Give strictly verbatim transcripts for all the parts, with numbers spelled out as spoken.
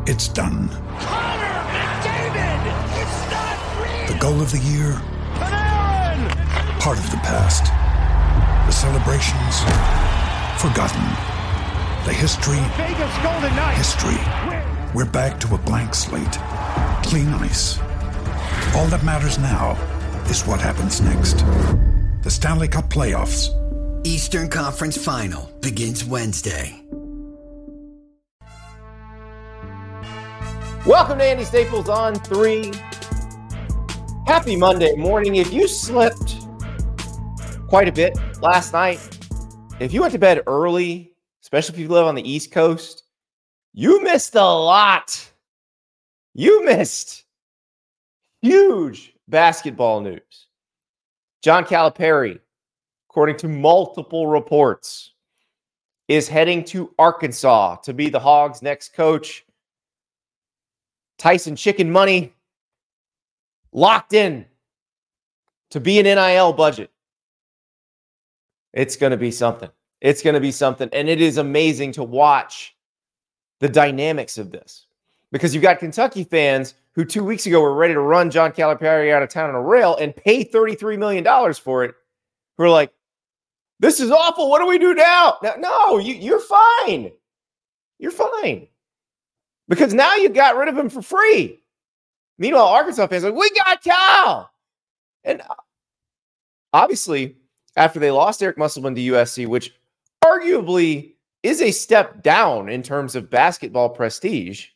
It's done. Connor McDavid! It's not real! The goal of the year? Panarin! Part of the past. The celebrations? Forgotten. The history? Vegas Golden Knights! History. We're back to a blank slate. Clean ice. All that matters now is what happens next. The Stanley Cup Playoffs. Eastern Conference Final begins Wednesday. Welcome to Andy Staples on three. Happy Monday morning. If you slept quite a bit last night, if you went to bed early, especially if you live on the East Coast, you missed a lot. You missed huge basketball news. John Calipari, according to multiple reports, is heading to Arkansas to be the Hogs' next coach. Tyson Chicken Money locked in to be an N I L budget. It's going to be something. It's going to be something. And it is amazing to watch the dynamics of this. Because you've got Kentucky fans who two weeks ago were ready to run John Calipari out of town on a rail and pay thirty-three million dollars for it, who are like, this is awful. What do we do now? No, no you, you're fine. You're fine. Because now you got rid of him for free. Meanwhile, Arkansas fans are like, we got Cal. And obviously, after they lost Eric Musselman to U S C, which arguably is a step down in terms of basketball prestige,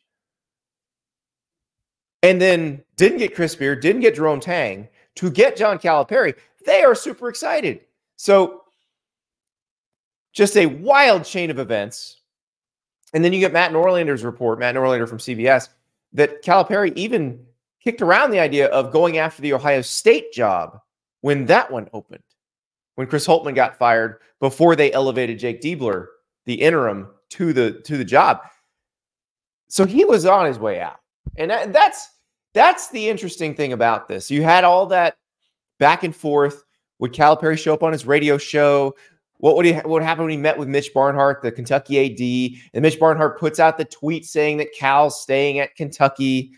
and then didn't get Chris Beard, didn't get Jerome Tang, to get John Calipari, they are super excited. So just a wild chain of events. And then you get Matt Norlander's report, Matt Norlander from C B S, that Calipari even kicked around the idea of going after the Ohio State job when that one opened, when Chris Holtmann got fired before they elevated Jake Diebler, the interim, to the to the job. So he was on his way out. And that, that's that's the interesting thing about this. You had all that back and forth. Would Calipari show up on his radio show? What would he, what would happen when he met with Mitch Barnhart, the Kentucky A D? And Mitch Barnhart puts out the tweet saying that Cal's staying at Kentucky.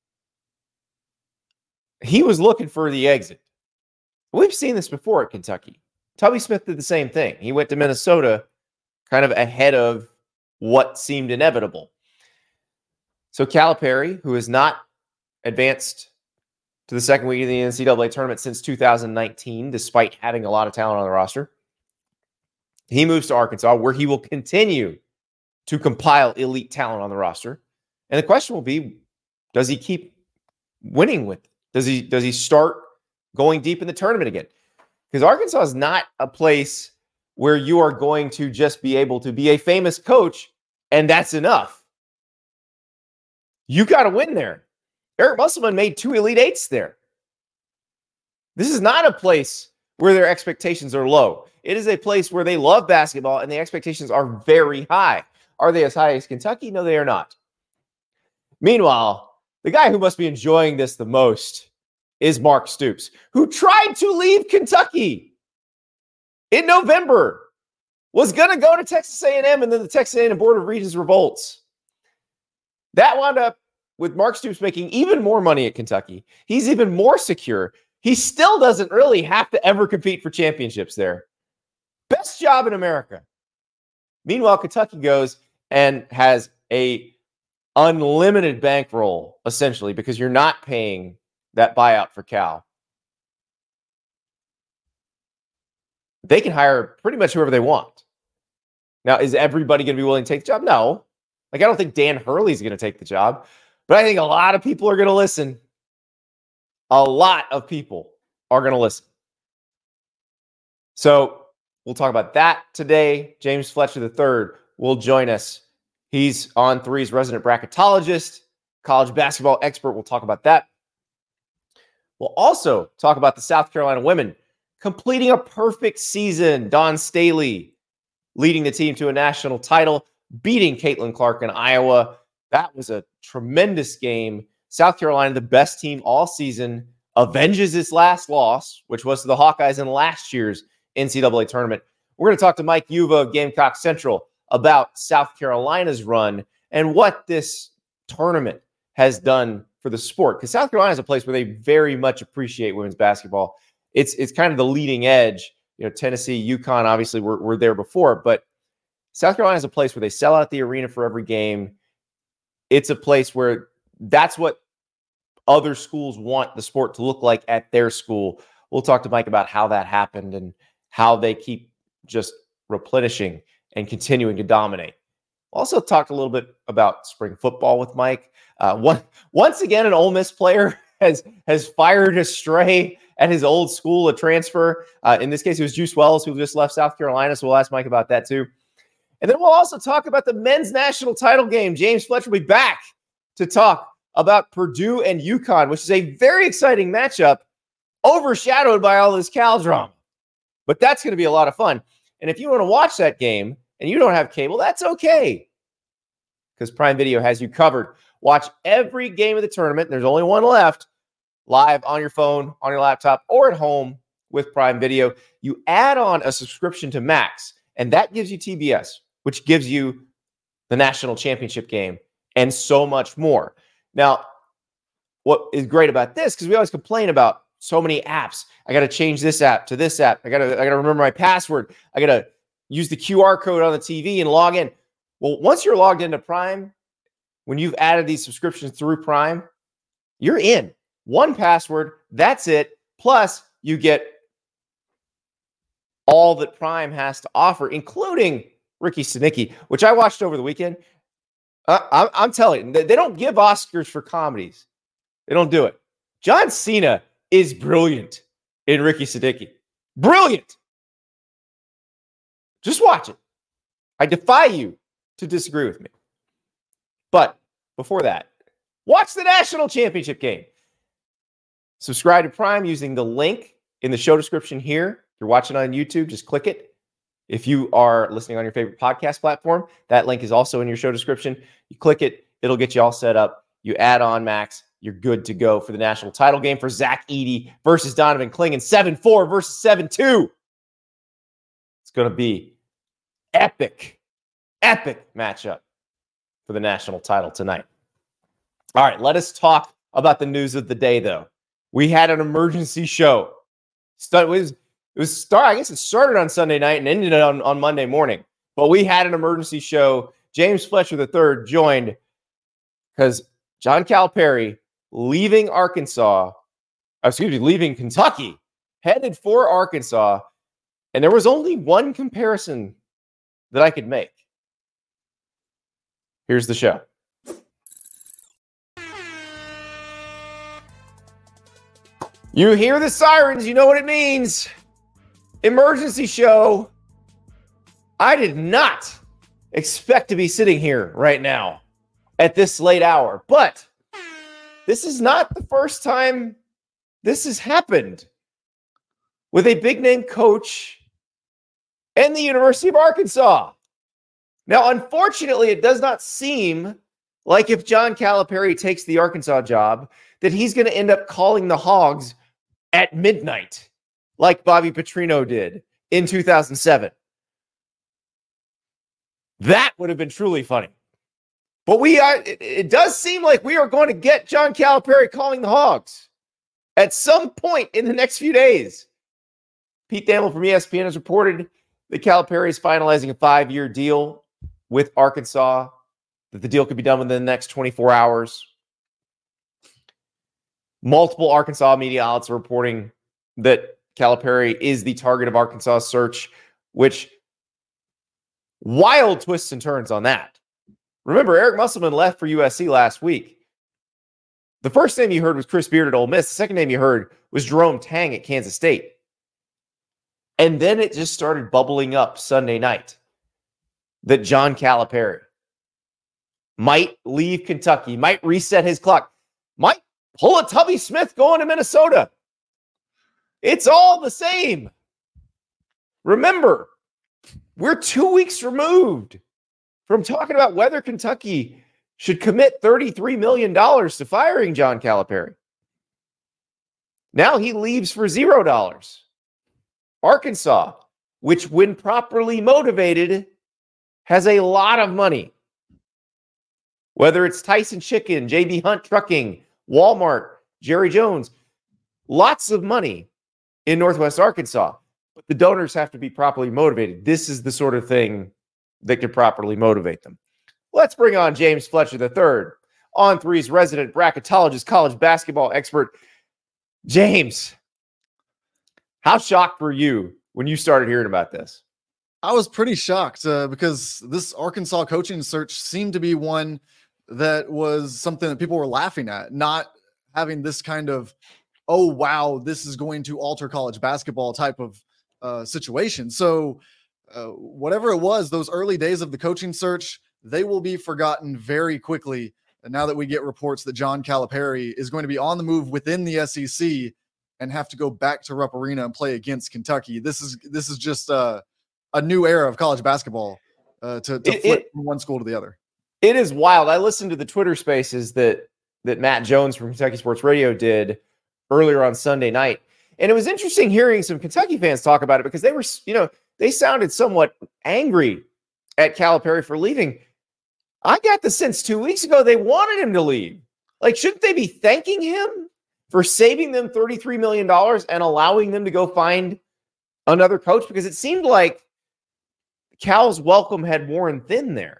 He was looking for the exit. We've seen this before at Kentucky. Tubby Smith did the same thing. He went to Minnesota kind of ahead of what seemed inevitable. So Calipari, who has not advanced to the second week of the N C double A tournament since two thousand nineteen, despite having a lot of talent on the roster, he moves to Arkansas, where he will continue to compile elite talent on the roster. And the question will be, does he keep winning with it? Does he, does he start going deep in the tournament again? Because Arkansas is not a place where you are going to just be able to be a famous coach and that's enough. You got to win there. Eric Musselman made two Elite Eights there. This is not a place where their expectations are low. It is a place where they love basketball and the expectations are very high. Are they as high as Kentucky? No, they are not. Meanwhile, the guy who must be enjoying this the most is Mark Stoops, who tried to leave Kentucky in November, was going to go to Texas A and M, and then the Texas A and M Board of Regents revolts. That wound up with Mark Stoops making even more money at Kentucky. He's even more secure. He still doesn't really have to ever compete for championships there. Best job in America. Meanwhile, Kentucky goes and has a unlimited bankroll, essentially, because you're not paying that buyout for Cal. They can hire pretty much whoever they want. Now, is everybody going to be willing to take the job? No. Like, I don't think Dan Hurley's going to take the job, but I think a lot of people are going to listen. A lot of people are going to listen. So we'll talk about that today. James Fletcher the third will join us. He's On three's resident bracketologist, college basketball expert. We'll talk about that. We'll also talk about the South Carolina women completing a perfect season. Dawn Staley leading the team to a national title, beating Caitlin Clark in Iowa. That was a tremendous game. South Carolina, the best team all season, avenges its last loss, which was to the Hawkeyes in last year's N C double A tournament. We're going to talk to Mike Yuva of Gamecock Central about South Carolina's run and what this tournament has done for the sport. Because South Carolina is a place where they very much appreciate women's basketball. It's it's kind of the leading edge. You know, Tennessee, UConn, obviously were, were there before, but South Carolina is a place where they sell out the arena for every game. It's a place where that's what other schools want the sport to look like at their school. We'll talk to Mike about how that happened and how they keep just replenishing and continuing to dominate. Also talked a little bit about spring football with Mike. Uh, one, once again, an Ole Miss player has has fired a stray at his old school, a transfer. Uh, in this case, it was Juice Wells, who just left South Carolina, so we'll ask Mike about that too. And then we'll also talk about the men's national title game. James Fletcher will be back to talk about Purdue and UConn, which is a very exciting matchup, overshadowed by all this Cal drama. But that's going to be a lot of fun. And if you want to watch that game and you don't have cable, that's okay, because Prime Video has you covered. Watch every game of the tournament. There's only one left, live on your phone, on your laptop, or at home with Prime Video. You add on a subscription to Max, and that gives you T B S, which gives you the national championship game and so much more. Now, what is great about this, because we always complain about so many apps. I got to change this app to this app. I got to I got to remember my password. I got to use the Q R code on the T V and log in. Well, once you're logged into Prime, when you've added these subscriptions through Prime, you're in. One password, that's it. Plus, you get all that Prime has to offer, including Ricky Stenicki, which I watched over the weekend. Uh, I'm, I'm telling you, they don't give Oscars for comedies. They don't do it. John Cena is brilliant in Ricky Stenicki. Brilliant. Just watch it. I defy you to disagree with me. But before that, watch the national championship game. Subscribe to Prime using the link in the show description here. If you're watching on YouTube, just click it. If you are listening on your favorite podcast platform, that link is also in your show description. You click it, it'll get you all set up. You add on Max, you're good to go for the national title game for Zach Edey versus Donovan Clingan, seven four versus seven two. It's going to be epic, epic matchup for the national title tonight. All right, let us talk about the news of the day, though. We had an emergency show. It was, it was start, I guess it started on Sunday night and ended on, on Monday morning. But we had an emergency show. James Fletcher the third joined because John Calipari, leaving Arkansas, excuse me, leaving Kentucky, headed for Arkansas. And there was only one comparison that I could make. Here's the show. You hear the sirens, you know what it means. Emergency show. I did not expect to be sitting here right now at this late hour, but this is not the first time this has happened with a big name coach and the University of Arkansas. Now, unfortunately, it does not seem like if John Calipari takes the Arkansas job, that he's going to end up calling the Hogs at midnight, like Bobby Petrino did in two thousand seven. That would have been truly funny. But we are, it, it does seem like we are going to get John Calipari calling the Hogs at some point in the next few days. Pete Thamel from E S P N has reported that Calipari is finalizing a five-year deal with Arkansas, that the deal could be done within the next twenty-four hours. Multiple Arkansas media outlets are reporting that Calipari is the target of Arkansas' search, which wild twists and turns on that. Remember, Eric Musselman left for U S C last week. The first name you heard was Chris Beard at Ole Miss. The second name you heard was Jerome Tang at Kansas State. And then it just started bubbling up Sunday night that John Calipari might leave Kentucky, might reset his clock, might pull a Tubby Smith going to Minnesota. It's all the same. Remember, we're two weeks removed from talking about whether Kentucky should commit thirty-three million dollars to firing John Calipari. Now he leaves for zero dollars. Arkansas, which when properly motivated, has a lot of money. Whether it's Tyson Chicken, J B Hunt Trucking, Walmart, Jerry Jones, lots of money in Northwest Arkansas, but the donors have to be properly motivated. This is the sort of thing that could properly motivate them. Let's bring on James Fletcher the third, On three's resident bracketologist, college basketball expert. James, how shocked were you when you started hearing about this? I was pretty shocked uh, because this Arkansas coaching search seemed to be one that was something that people were laughing at, not having this kind of, oh, wow, this is going to alter college basketball type of uh, situation. So uh, whatever it was, those early days of the coaching search, they will be forgotten very quickly. And now that we get reports that John Calipari is going to be on the move within the S E C and have to go back to Rupp Arena and play against Kentucky, this is this is just uh, a new era of college basketball uh, to, to it, flip it, from one school to the other. It is wild. I listened to the Twitter Spaces that that Matt Jones from Kentucky Sports Radio did earlier on Sunday night, and it was interesting hearing some Kentucky fans talk about it because they were, you know, they sounded somewhat angry at Calipari for leaving. I got the sense two weeks ago they wanted him to leave. Like, shouldn't they be thanking him for saving them thirty-three million dollars and allowing them to go find another coach? Because it seemed like Cal's welcome had worn thin there.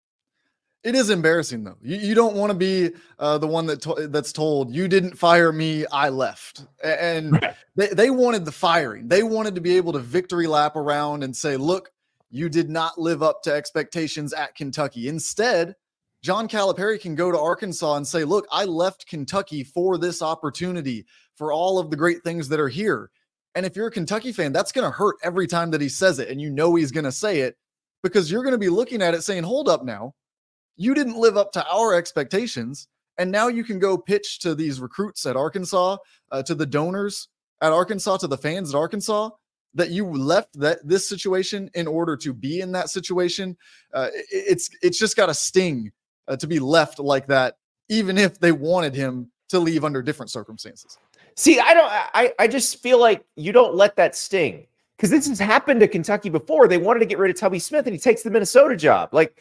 It is embarrassing, though. You, you don't want to be uh, the one that to- that's told, you didn't fire me, I left. And Right. they, they wanted the firing. They wanted to be able to victory lap around and say, look, you did not live up to expectations at Kentucky. Instead, John Calipari can go to Arkansas and say, look, I left Kentucky for this opportunity, for all of the great things that are here. And if you're a Kentucky fan, that's going to hurt every time that he says it. And you know he's going to say it because you're going to be looking at it saying, hold up now. You didn't live up to our expectations. And now you can go pitch to these recruits at Arkansas, uh, to the donors at Arkansas, to the fans at Arkansas, that you left that this situation in order to be in that situation. Uh, it, it's it's just got a sting uh, to be left like that, even if they wanted him to leave under different circumstances. See, I don't. I I just feel like you don't let that sting because this has happened to Kentucky before. They wanted to get rid of Tubby Smith, and he takes the Minnesota job. Like,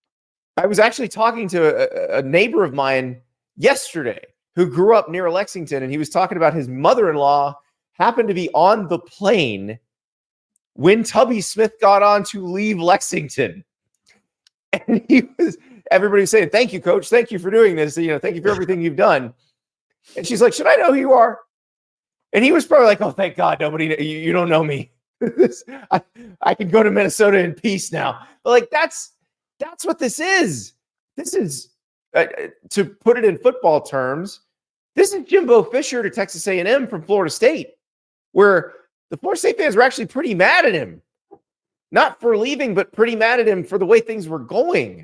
I was actually talking to a, a neighbor of mine yesterday who grew up near Lexington, and he was talking about his mother-in-law happened to be on the plane when Tubby Smith got on to leave Lexington. And he was, everybody was saying, thank you, coach. Thank you for doing this. You know, thank you for everything you've done. And she's like, should I know who you are? And he was probably like, oh, thank God, nobody, you, you don't know me. this, I, I can go to Minnesota in peace now. But like, that's, that's what this is. This is, uh, to put it in football terms, this is Jimbo Fisher to Texas A and M from Florida State, where the Florida State fans were actually pretty mad at him. Not for leaving, but pretty mad at him for the way things were going.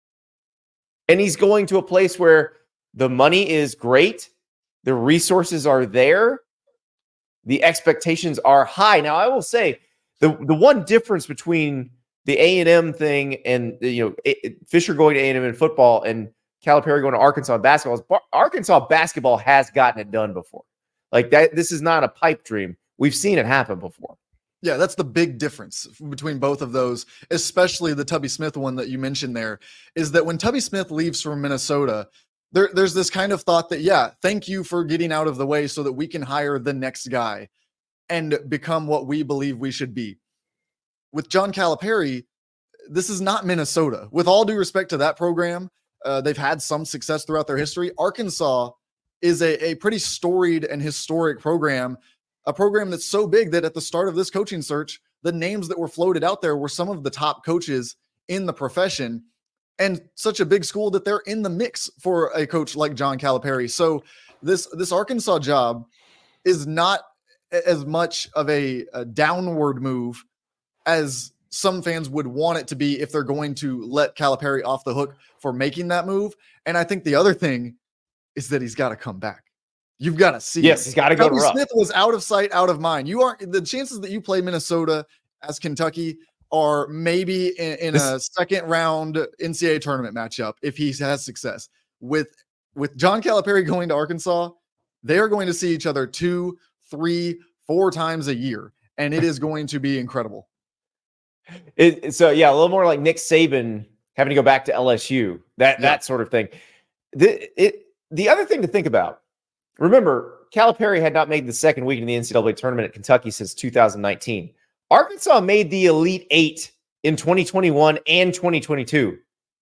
And he's going to a place where the money is great. The resources are there. The expectations are high. Now, I will say the, the one difference between the A and M thing and, you know, it, Fisher going to A and M in football and Calipari going to Arkansas in basketball is bar- Arkansas basketball has gotten it done before. Like that, this is not a pipe dream. We've seen it happen before. Yeah, that's the big difference between both of those, especially the Tubby Smith one that you mentioned there, is that when Tubby Smith leaves from Minnesota, there, there's this kind of thought that, yeah, thank you for getting out of the way so that we can hire the next guy and become what we believe we should be. With John Calipari, this is not Minnesota. With all due respect to that program, uh, they've had some success throughout their history. Arkansas is a, a pretty storied and historic program, a program that's so big that at the start of this coaching search, the names that were floated out there were some of the top coaches in the profession, and such a big school that they're in the mix for a coach like John Calipari. So this, this Arkansas job is not as much of a, a downward move as some fans would want it to be if they're going to let Calipari off the hook for making that move. And I think the other thing is that he's got to come back. You've got to see. Yes, he's got to go to Tubby Smith was out of sight, out of mind. You aren't, the chances that you play Minnesota as Kentucky are maybe in, in a second round N C double A tournament matchup if he has success. With with John Calipari going to Arkansas, they are going to see each other two, three, four times a year, and it is going to be incredible. It, so yeah, a little more like Nick Saban having to go back to L S U, that Yeah. that sort of thing. The it the other thing to think about, remember, Calipari had not made the second week in the N C double A tournament at Kentucky since two thousand nineteen. Arkansas made the Elite Eight in twenty twenty-one and twenty twenty-two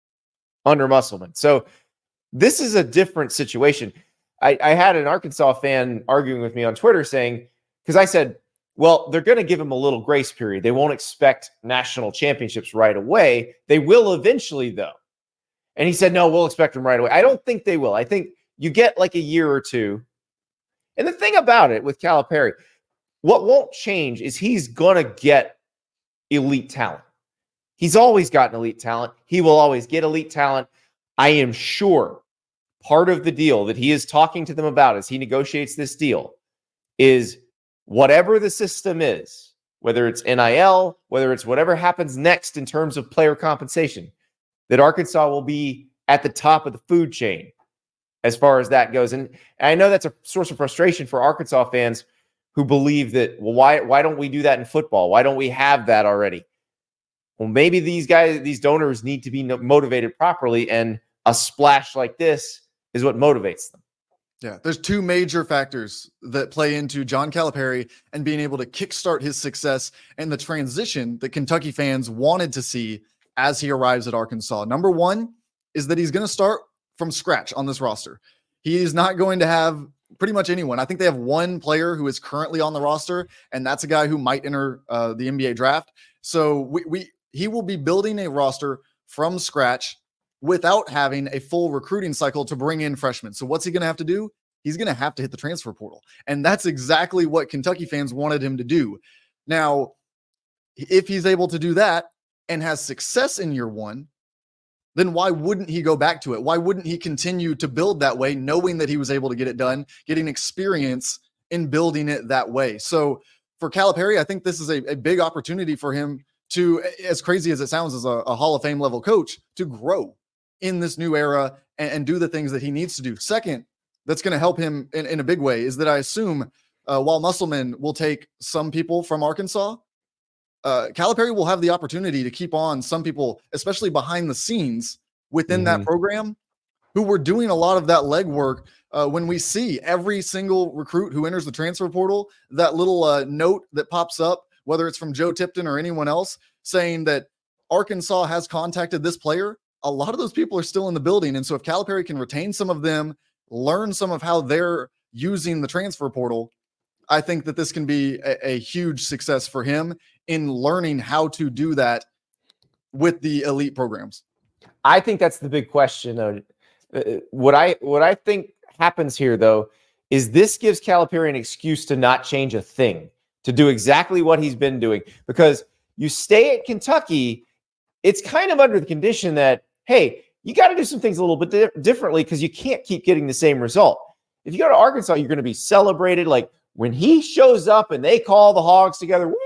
under Musselman. So this is a different situation. I, I had an Arkansas fan arguing with me on Twitter saying, because I said, well, they're going to give him a little grace period. They won't expect national championships right away. They will eventually, though. And he said, no, we'll expect them right away. I don't think they will. I think you get like a year or two. And the thing about it with Calipari, what won't change is he's going to get elite talent. He's always gotten elite talent. He will always get elite talent. I am sure part of the deal that he is talking to them about as he negotiates this deal is whatever the system is, whether it's N I L, whether it's whatever happens next in terms of player compensation, that Arkansas will be at the top of the food chain as far as that goes. And I know that's a source of frustration for Arkansas fans who believe that, well, why, why don't we do that in football? Why don't we have that already? Well, maybe these guys, these donors need to be motivated properly, and a splash like this is what motivates them. Yeah, there's two major factors that play into John Calipari and being able to kickstart his success and the transition that Kentucky fans wanted to see as he arrives at Arkansas. Number one is that he's going to start from scratch on this roster. He is not going to have pretty much anyone. I think they have one player who is currently on the roster, and that's a guy who might enter uh, the N B A draft. So we, we he will be building a roster from scratch without having a full recruiting cycle to bring in freshmen. So what's he going to have to do? He's going to have to hit the transfer portal. And that's exactly what Kentucky fans wanted him to do. Now, if he's able to do that and has success in year one, then why wouldn't he go back to it? Why wouldn't he continue to build that way, knowing that he was able to get it done, getting experience in building it that way? So for Calipari, I think this is a, a big opportunity for him to, as crazy as it sounds as a, a Hall of Fame level coach, to grow in this new era and, and do the things that he needs to do. Second, that's going to help him in, in a big way is that I assume uh, while Musselman will take some people from Arkansas, uh, Calipari will have the opportunity to keep on some people, especially behind the scenes within Mm-hmm. that program, who were doing a lot of that legwork. Uh, when we see every single recruit who enters the transfer portal, that little uh, note that pops up, whether it's from Joe Tipton or anyone else, saying that Arkansas has contacted this player, a lot of those people are still in the building. And so if Calipari can retain some of them, learn some of how they're using the transfer portal, I think that this can be a, a huge success for him in learning how to do that with the elite programs. I think that's the big question. Uh, what I what I think happens here, though, is this gives Calipari an excuse to not change a thing, to do exactly what he's been doing. Because you stay at Kentucky, it's kind of under the condition that, hey, you got to do some things a little bit di- differently because you can't keep getting the same result. If you go to Arkansas, you're going to be celebrated. Like when he shows up and they call the Hogs together, woo,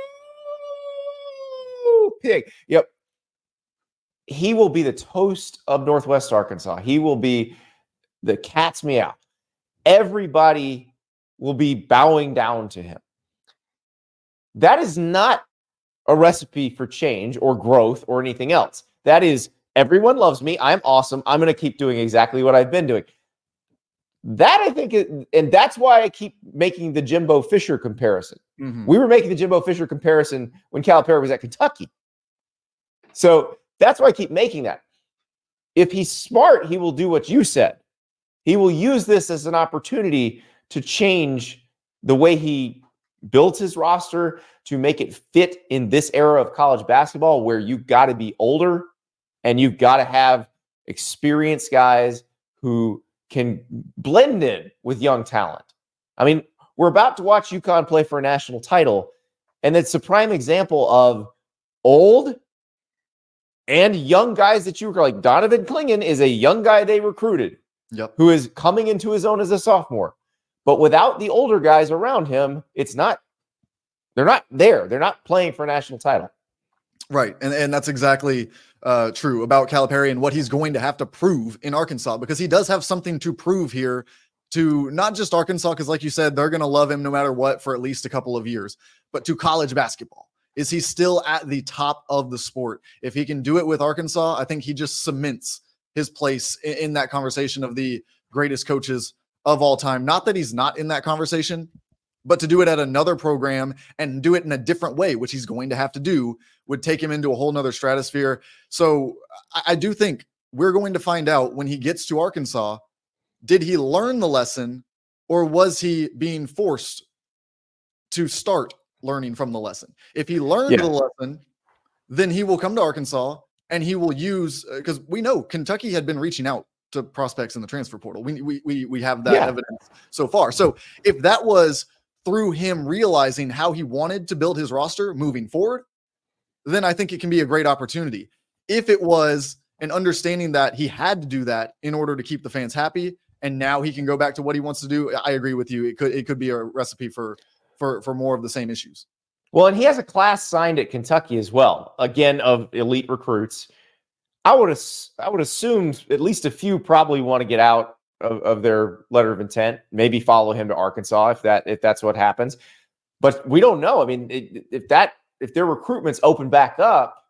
pig. Yep. He will be the toast of Northwest Arkansas. He will be the cat's meow. Everybody will be bowing down to him. That is not a recipe for change or growth or anything else. That is, everyone loves me. I'm awesome. I'm going to keep doing exactly what I've been doing. That I think, is, and that's why I keep making the Jimbo Fisher comparison. Mm-hmm. We were making the Jimbo Fisher comparison when Calipari was at Kentucky. So that's why I keep making that. If he's smart, he will do what you said. He will use this as an opportunity to change the way he builds his roster to make it fit in this era of college basketball where you've got to be older and you've got to have experienced guys who can blend in with young talent. I mean, we're about to watch UConn play for a national title, and it's a prime example of old and young guys that you were like. Donovan Clingan is a young guy they recruited, Yep. who is coming into his own as a sophomore. But without the older guys around him, it's not, they're not there. They're not playing for a national title. Right. And, and that's exactly uh, true about Calipari and what he's going to have to prove in Arkansas, because he does have something to prove here to not just Arkansas, because like you said, they're going to love him no matter what for at least a couple of years, but to college basketball. Is he still at the top of the sport? If he can do it with Arkansas, I think he just cements his place in, in that conversation of the greatest coaches of all time. Not that he's not in that conversation, but to do it at another program and do it in a different way, which he's going to have to do, would take him into a whole nother stratosphere. So I, I do think we're going to find out when he gets to Arkansas, did he learn the lesson or was he being forced to start learning from the lesson? If he learned Yeah. the lesson, then he will come to Arkansas and he will use, because we know Kentucky had been reaching out to prospects in the transfer portal. We we we, we have that Yeah. evidence so far. So if that was through him realizing how he wanted to build his roster moving forward, then I think it can be a great opportunity. If it was an understanding that he had to do that in order to keep the fans happy, and now he can go back to what he wants to do, I agree with you. It could it could be a recipe for for for more of the same issues. Well, and he has a class signed at Kentucky as well, again, of elite recruits. I would ass- I would assume at least a few probably want to get out of, of their letter of intent, maybe follow him to Arkansas if that if that's what happens. But we don't know. I mean, it, if that if their recruitment's open back up,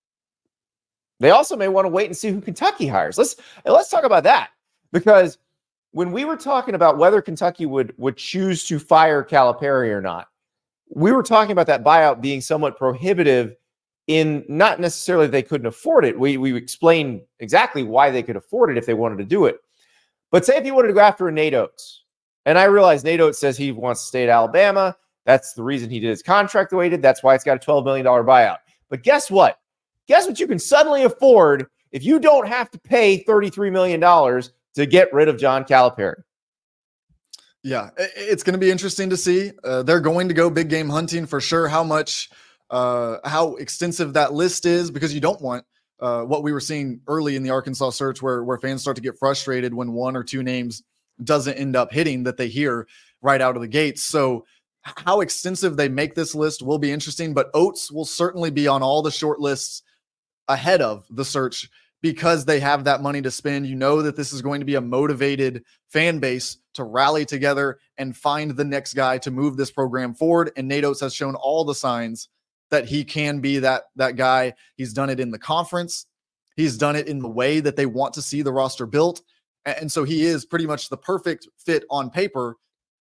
they also may want to wait and see who Kentucky hires. Let's let's talk about that, because when we were talking about whether Kentucky would would choose to fire Calipari or not, we were talking about that buyout being somewhat prohibitive in not necessarily they couldn't afford it. We we explained exactly why they could afford it if they wanted to do it. But say if you wanted to go after a Nate Oates, and I realize Nate Oates says he wants to stay at Alabama. That's the reason he did his contract the way he did. That's why it's got a twelve million dollars buyout. But guess what? Guess what you can suddenly afford if you don't have to pay thirty-three million dollars to get rid of John Calipari. Yeah, it's going to be interesting to see. Uh, they're going to go big game hunting for sure. How much, uh, how extensive that list is, because you don't want uh, what we were seeing early in the Arkansas search, where where fans start to get frustrated when one or two names doesn't end up hitting that they hear right out of the gates. So how extensive they make this list will be interesting. But Oates will certainly be on all the short lists ahead of the search, because they have that money to spend. You know that this is going to be a motivated fan base to rally together and find the next guy to move this program forward. And Nate Oates has shown all the signs that he can be that, that guy. He's done it in the conference. He's done it in the way that they want to see the roster built. And so he is pretty much the perfect fit on paper.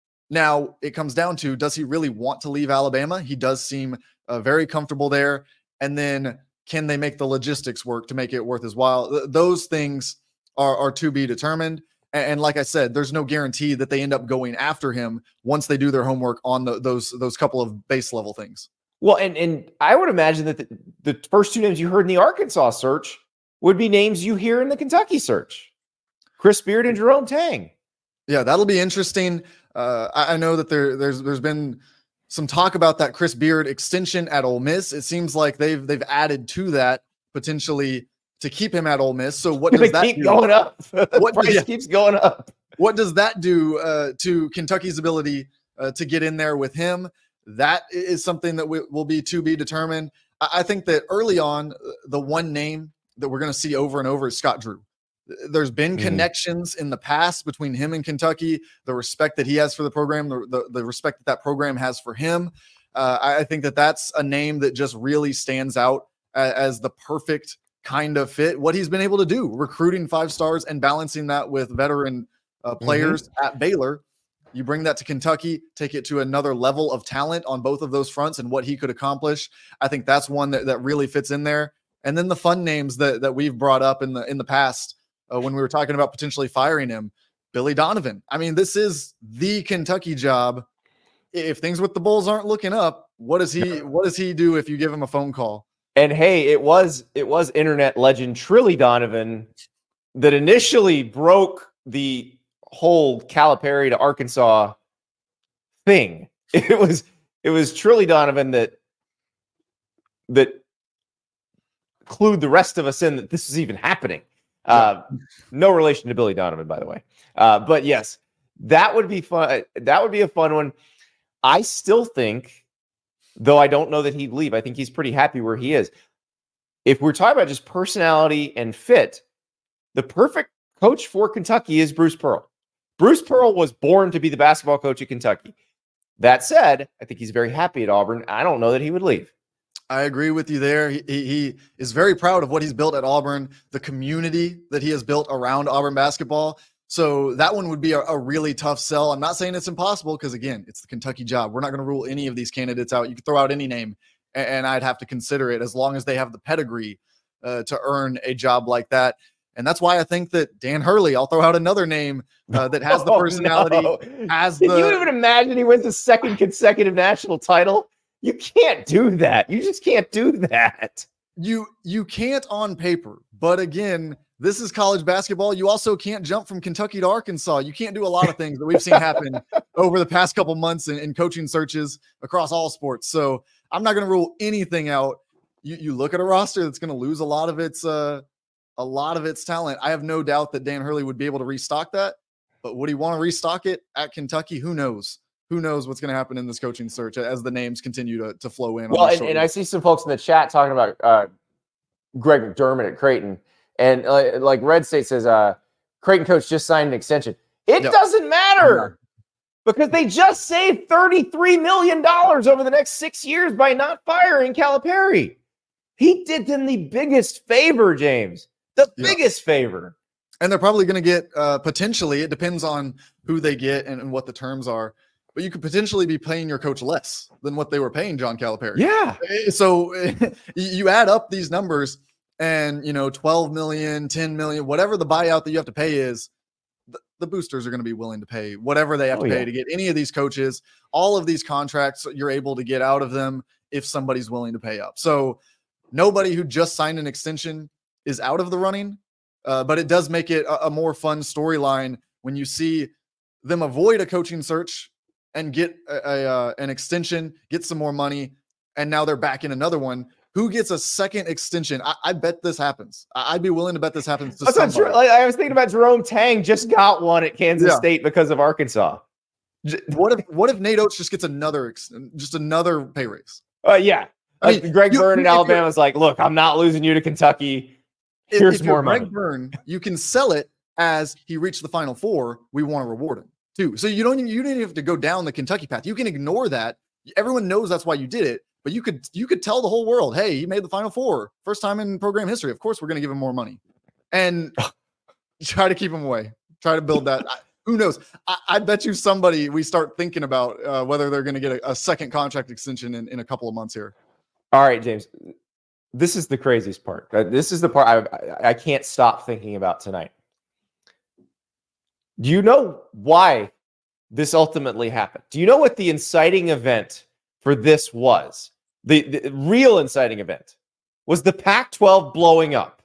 Now it comes down to, does he really want to leave Alabama? He does seem uh, very comfortable there. And then can they make the logistics work to make it worth his while? Th- those things are, are to be determined. And, and like I said, there's no guarantee that they end up going after him once they do their homework on the, those those couple of base level things. Well, and and I would imagine that the, the first two names you heard in the Arkansas search would be names you hear in the Kentucky search. Chris Beard and Jerome Tang. Yeah, that'll be interesting. Uh, I, I know that there there's there's been some talk about that Chris Beard extension at Ole Miss. It seems like they've they've added to that potentially to keep him at Ole Miss. So what does that keep do? going up? What Price yeah. keeps going up. What does that do uh, to Kentucky's ability uh, to get in there with him? That is something that we, will be to be determined. I, I think that early on, the one name that we're going to see over and over is Scott Drew. There's been Mhm. connections in the past between him and Kentucky, the respect that he has for the program, the, the, the respect that that program has for him. Uh, I, I think that that's a name that just really stands out as, as the perfect kind of fit. What he's been able to do, recruiting five stars and balancing that with veteran uh, players mm-hmm. at Baylor. You bring that to Kentucky, take it to another level of talent on both of those fronts and what he could accomplish. I think that's one that, that really fits in there. And then the fun names that, that we've brought up in the in the past uh, when we were talking about potentially firing him, Billy Donovan. I mean, this is the Kentucky job. If things with the Bulls aren't looking up, what does he what does he do if you give him a phone call? And hey, it was it was internet legend Trilly Donovan that initially broke the whole Calipari to Arkansas thing. It was it was Trilly Donovan that that clued the rest of us in that this was even happening. Uh, no relation to Billy Donovan, by the way. Uh, but yes, that would be fun. That would be a fun one. I still think, though I don't know that he'd leave, I think he's pretty happy where he is. If we're talking about just personality and fit, the perfect coach for Kentucky is Bruce Pearl. Bruce Pearl was born to be the basketball coach at Kentucky. That said, I think he's very happy at Auburn. I don't know that he would leave. I agree with you there. He, he, he is very proud of what he's built at Auburn, the community that he has built around Auburn basketball. So that one would be a, a really tough sell. I'm not saying it's impossible because, again, it's the Kentucky job. We're not going to rule any of these candidates out. You could throw out any name, and, and I'd have to consider it as long as they have the pedigree uh, to earn a job like that. And that's why I think that Dan Hurley, I'll throw out another name uh, that has the personality. Oh, no. has Can the, you even imagine he wins a second consecutive national title? You can't do that. You just can't do that. You you can't on paper, but again, this is college basketball. You also can't jump from Kentucky to Arkansas. You can't do a lot of things that we've seen happen over the past couple months in, in coaching searches across all sports. So I'm not going to rule anything out. You you look at a roster that's going to lose a lot of its uh a lot of its talent. I have no doubt that Dan Hurley would be able to restock that, but would he want to restock it at Kentucky? Who knows? Who knows what's going to happen in this coaching search as the names continue to, to flow in. Well, and, and I see some folks in the chat talking about uh, Greg McDermott at Creighton. And uh, like Red State says, uh, Creighton coach just signed an extension. It yep. doesn't matter because they just saved thirty-three million dollars over the next six years by not firing Calipari. He did them the biggest favor, James. The yep. biggest favor. And they're probably going to get uh, potentially, it depends on who they get and, and what the terms are. But you could potentially be paying your coach less than what they were paying John Calipari. Yeah. So you add up these numbers and, you know, twelve million, ten million, whatever the buyout that you have to pay is, the, the boosters are going to be willing to pay whatever they have oh, to pay yeah. to get any of these coaches. All of these contracts you're able to get out of them if somebody's willing to pay up. So nobody who just signed an extension is out of the running, uh, but it does make it a, a more fun storyline when you see them avoid a coaching search and get a, a uh, an extension, get some more money, and now they're back in another one. Who gets a second extension? I, I bet this happens. I, I'd be willing to bet this happens to somebody. True. Like, I was thinking about Jerome Tang just got one at Kansas yeah. State because of Arkansas. What if what if Nate Oates just gets another just another pay raise? Uh, yeah, I mean, like Greg you, Byrne in Alabama is like, look, I'm not losing you to Kentucky. Here's if, if more Greg money. Byrne, you can sell it as he reached the Final Four. We want to reward him. Too. So you don't even, you didn't have to go down the Kentucky path. You can ignore that. Everyone knows that's why you did it, but you could you could tell the whole world, hey, he made the Final Four. First time in program history. Of course, we're going to give him more money. And try to keep him away. Try to build that. I, who knows? I, I bet you somebody we start thinking about uh, whether they're going to get a, a second contract extension in, in a couple of months here. All right, James. This is the craziest part. Uh, this is the part I, I, I can't stop thinking about tonight. Do you know why this ultimately happened? Do you know what the inciting event for this was? The, the real inciting event was the Pac twelve blowing up.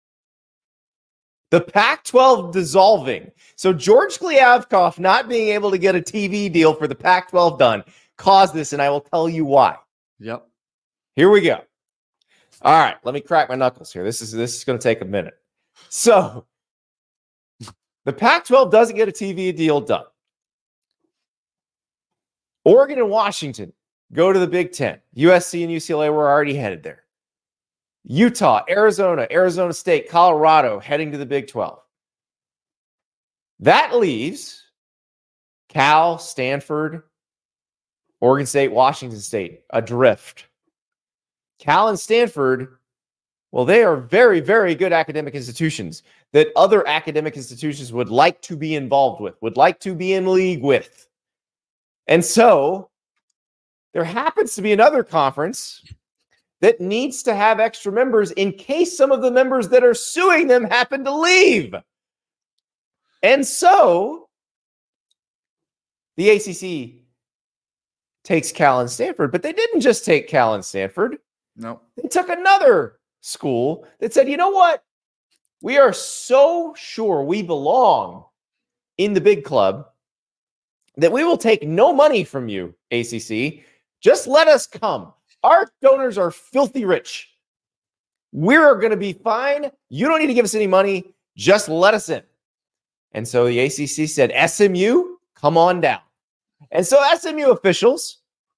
The Pac twelve dissolving. So George Kliavkoff not being able to get a T V deal for the Pac twelve done caused this, and I will tell you why. Yep. Here we go. All right, let me crack my knuckles here. This is this is going to take a minute. So the Pac twelve doesn't get a T V deal done. Oregon and Washington go to the Big Ten. U S C and U C L A were already headed there. Utah, Arizona, Arizona State, Colorado heading to the Big twelve. That leaves Cal, Stanford, Oregon State, Washington State adrift. Cal and Stanford, well, they are very, very good academic institutions that other academic institutions would like to be involved with, would like to be in league with. And so there happens to be another conference that needs to have extra members in case some of the members that are suing them happen to leave. And so the A C C takes Cal and Stanford, but they didn't just take Cal and Stanford. No. They took another school that said, you know what? We are so sure we belong in the big club that we will take no money from you, A C C. Just let us come. Our donors are filthy rich. We're going to be fine. You don't need to give us any money. Just let us in. And so the A C C said, S M U, come on down. And so S M U officials,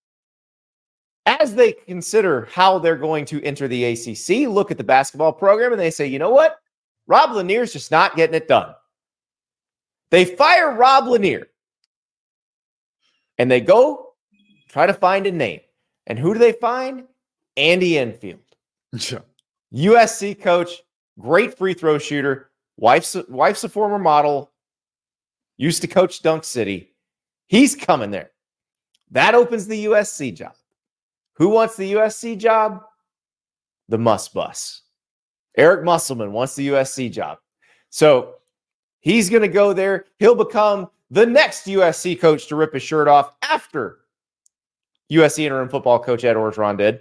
as they consider how they're going to enter the A C C, look at the basketball program and they say, you know what? Rob Lanier's just not getting it done. They fire Rob Lanier. And they go try to find a name. And who do they find? Andy Enfield. Yeah. U S C coach, great free throw shooter, wife's, wife's a former model, used to coach Dunk City. He's coming there. That opens the U S C job. Who wants the U S C job? The Muss Bus. Eric Musselman wants the U S C job. So he's going to go there. He'll become the next U S C coach to rip his shirt off after U S C interim football coach Ed Orgeron did.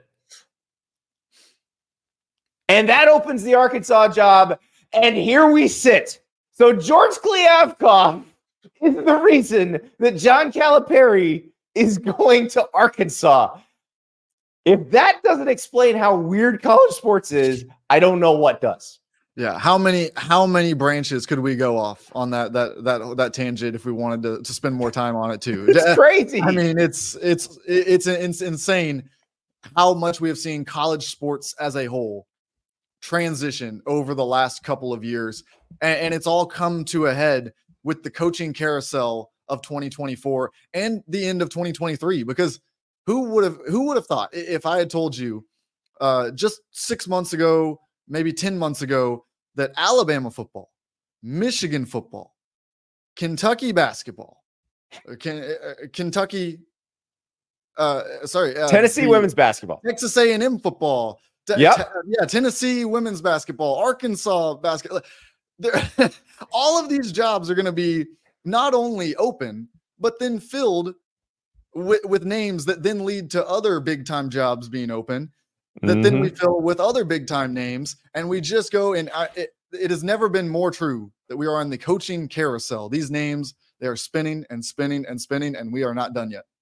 And that opens the Arkansas job. And here we sit. So George Kliavkoff is the reason that John Calipari is going to Arkansas. If that doesn't explain how weird college sports is, I don't know what does. Yeah, how many how many branches could we go off on that that that that tangent if we wanted to, to spend more time on it too? It's crazy. I mean, it's it's it's it's insane how much we have seen college sports as a whole transition over the last couple of years, and, and it's all come to a head with the coaching carousel of twenty twenty-four and the end of twenty twenty-three. Because who would have who would have thought, if I had told you uh, just six months ago, maybe ten months ago, that Alabama football, Michigan football, Kentucky basketball, Ken, uh, Kentucky, uh, sorry, uh, Tennessee women's basketball, Texas A and M football, t- yep. t- yeah, Tennessee women's basketball, Arkansas basketball. All of these jobs are going to be not only open, but then filled with, with names that then lead to other big time jobs being open. That mm-hmm. then we fill with other big time names, and we just go and I, it, it has never been more true that we are on the coaching carousel. These names, they are spinning and spinning and spinning, and we are not done yet.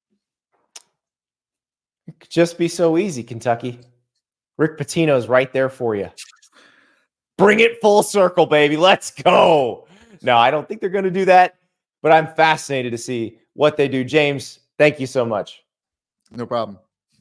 It could just be so easy, Kentucky. Rick Pitino's right there for you. Bring it full circle, baby. Let's go. No, I don't think they're going to do that, but I'm fascinated to see what they do. James, thank you so much. No problem.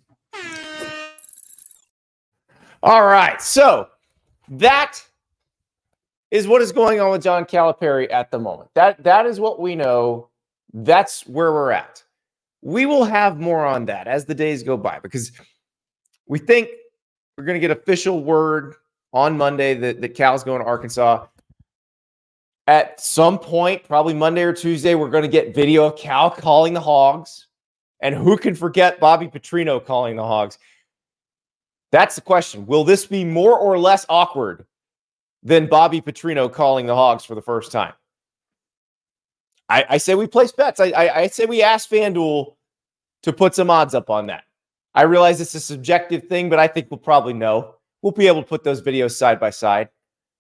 All right, so that is what is going on with John Calipari at the moment. That that is what we know. That's where we're at. We will have more on that as the days go by, because we think we're going to get official word on Monday that, that Cal's going to Arkansas. At some point, probably Monday or Tuesday, we're going to get video of Cal calling the Hogs. And who can forget Bobby Petrino calling the Hogs? That's the question. Will this be more or less awkward than Bobby Petrino calling the Hogs for the first time? I, I say we place bets. I, I, I say we ask FanDuel to put some odds up on that. I realize it's a subjective thing, but I think we'll probably know. We'll be able to put those videos side by side.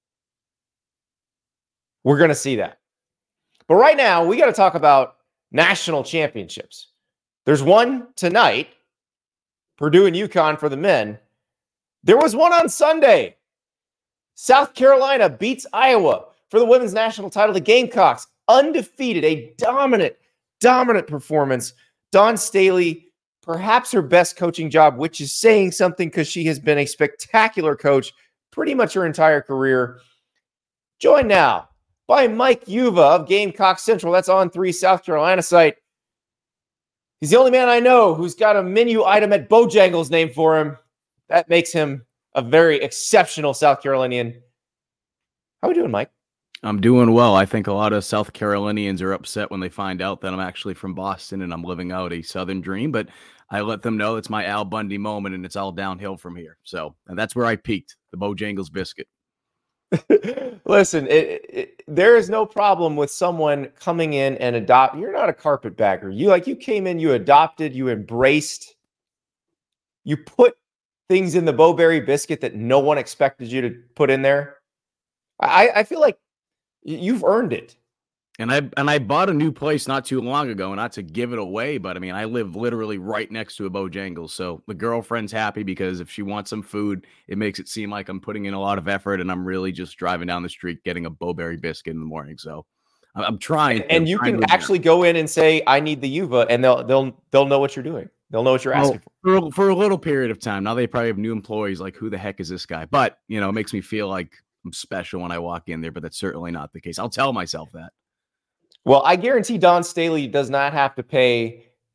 We're going to see that. But right now, we got to talk about national championships. There's one tonight, Purdue and UConn for the men. There was one on Sunday. South Carolina beats Iowa for the women's national title. The Gamecocks, undefeated, a dominant, dominant performance. Dawn Staley, perhaps her best coaching job, which is saying something because she has been a spectacular coach pretty much her entire career. Joined now by Mike Yuva of Gamecock Central. That's on three South Carolina site. He's the only man I know who's got a menu item at Bojangles named for him. That makes him a very exceptional South Carolinian. How are we doing, Mike? I'm doing well. I think a lot of South Carolinians are upset when they find out that I'm actually from Boston and I'm living out a Southern dream, but I let them know it's my Al Bundy moment and it's all downhill from here. So and that's where I peaked, the Bojangles biscuit. Listen, it, it, there is no problem with someone coming in and adopt. You're not a carpetbagger. You like you came in, you adopted, you embraced, you put things in the Bo-Berry biscuit that no one expected you to put in there. I, I feel like you've earned it. And I and I bought a new place not too long ago, not to give it away, but I mean, I live literally right next to a Bojangles. So the girlfriend's happy because if she wants some food, it makes it seem like I'm putting in a lot of effort and I'm really just driving down the street getting a Bo-Berry biscuit in the morning. So I'm, I'm trying. And, and you trying can actually go in and say, I need the Yuva, and they'll they'll they'll know what you're doing. They'll know what you're asking well, for. For a little period of time. Now they probably have new employees like, who the heck is this guy? But, you know, it makes me feel like I'm special when I walk in there, but that's certainly not the case. I'll tell myself that. Well, I guarantee Dawn Staley does not have to pay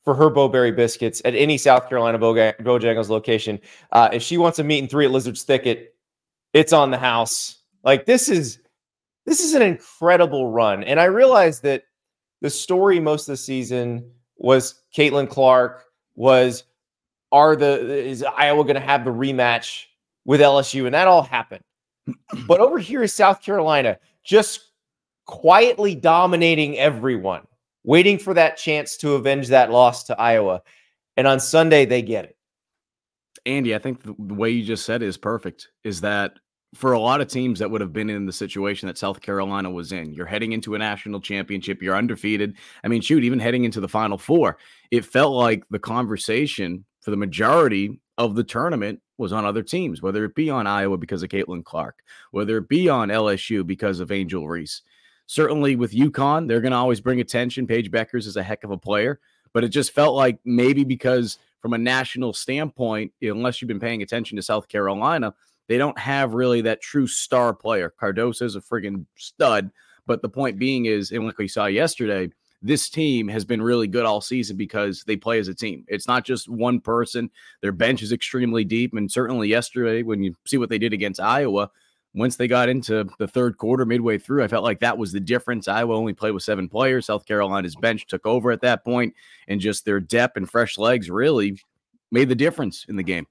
for her Bowberry biscuits at any South Carolina Boj- Bojangles location. Uh, if she wants a meat and three at Lizard's Thicket, it's on the house. Like this is this is an incredible run. And I realized that the story most of the season was Caitlin Clark, was are the is Iowa going to have the rematch with L S U? And that all happened. But over here is South Carolina just quietly dominating everyone, waiting for that chance to avenge that loss to Iowa. And on Sunday, they get it. Andy, I think the way you just said it is perfect, is that for a lot of teams that would have been in the situation that South Carolina was in, you're heading into a national championship, you're undefeated. I mean, shoot, even heading into the Final Four, it felt like the conversation for the majority of the tournament was on other teams, whether it be on Iowa because of Caitlin Clark, whether it be on L S U because of Angel Reese. Certainly with UConn, they're going to always bring attention. Paige Beckers is a heck of a player, but it just felt like maybe because from a national standpoint, unless you've been paying attention to South Carolina, they don't have really that true star player. Cardoso is a friggin' stud, but the point being is, and like we saw yesterday, this team has been really good all season because they play as a team. It's not just one person. Their bench is extremely deep, and certainly yesterday, when you see what they did against Iowa, once they got into the third quarter, midway through, I felt like that was the difference. Iowa only played with seven players. South Carolina's bench took over at that point, and just their depth and fresh legs really made the difference in the game.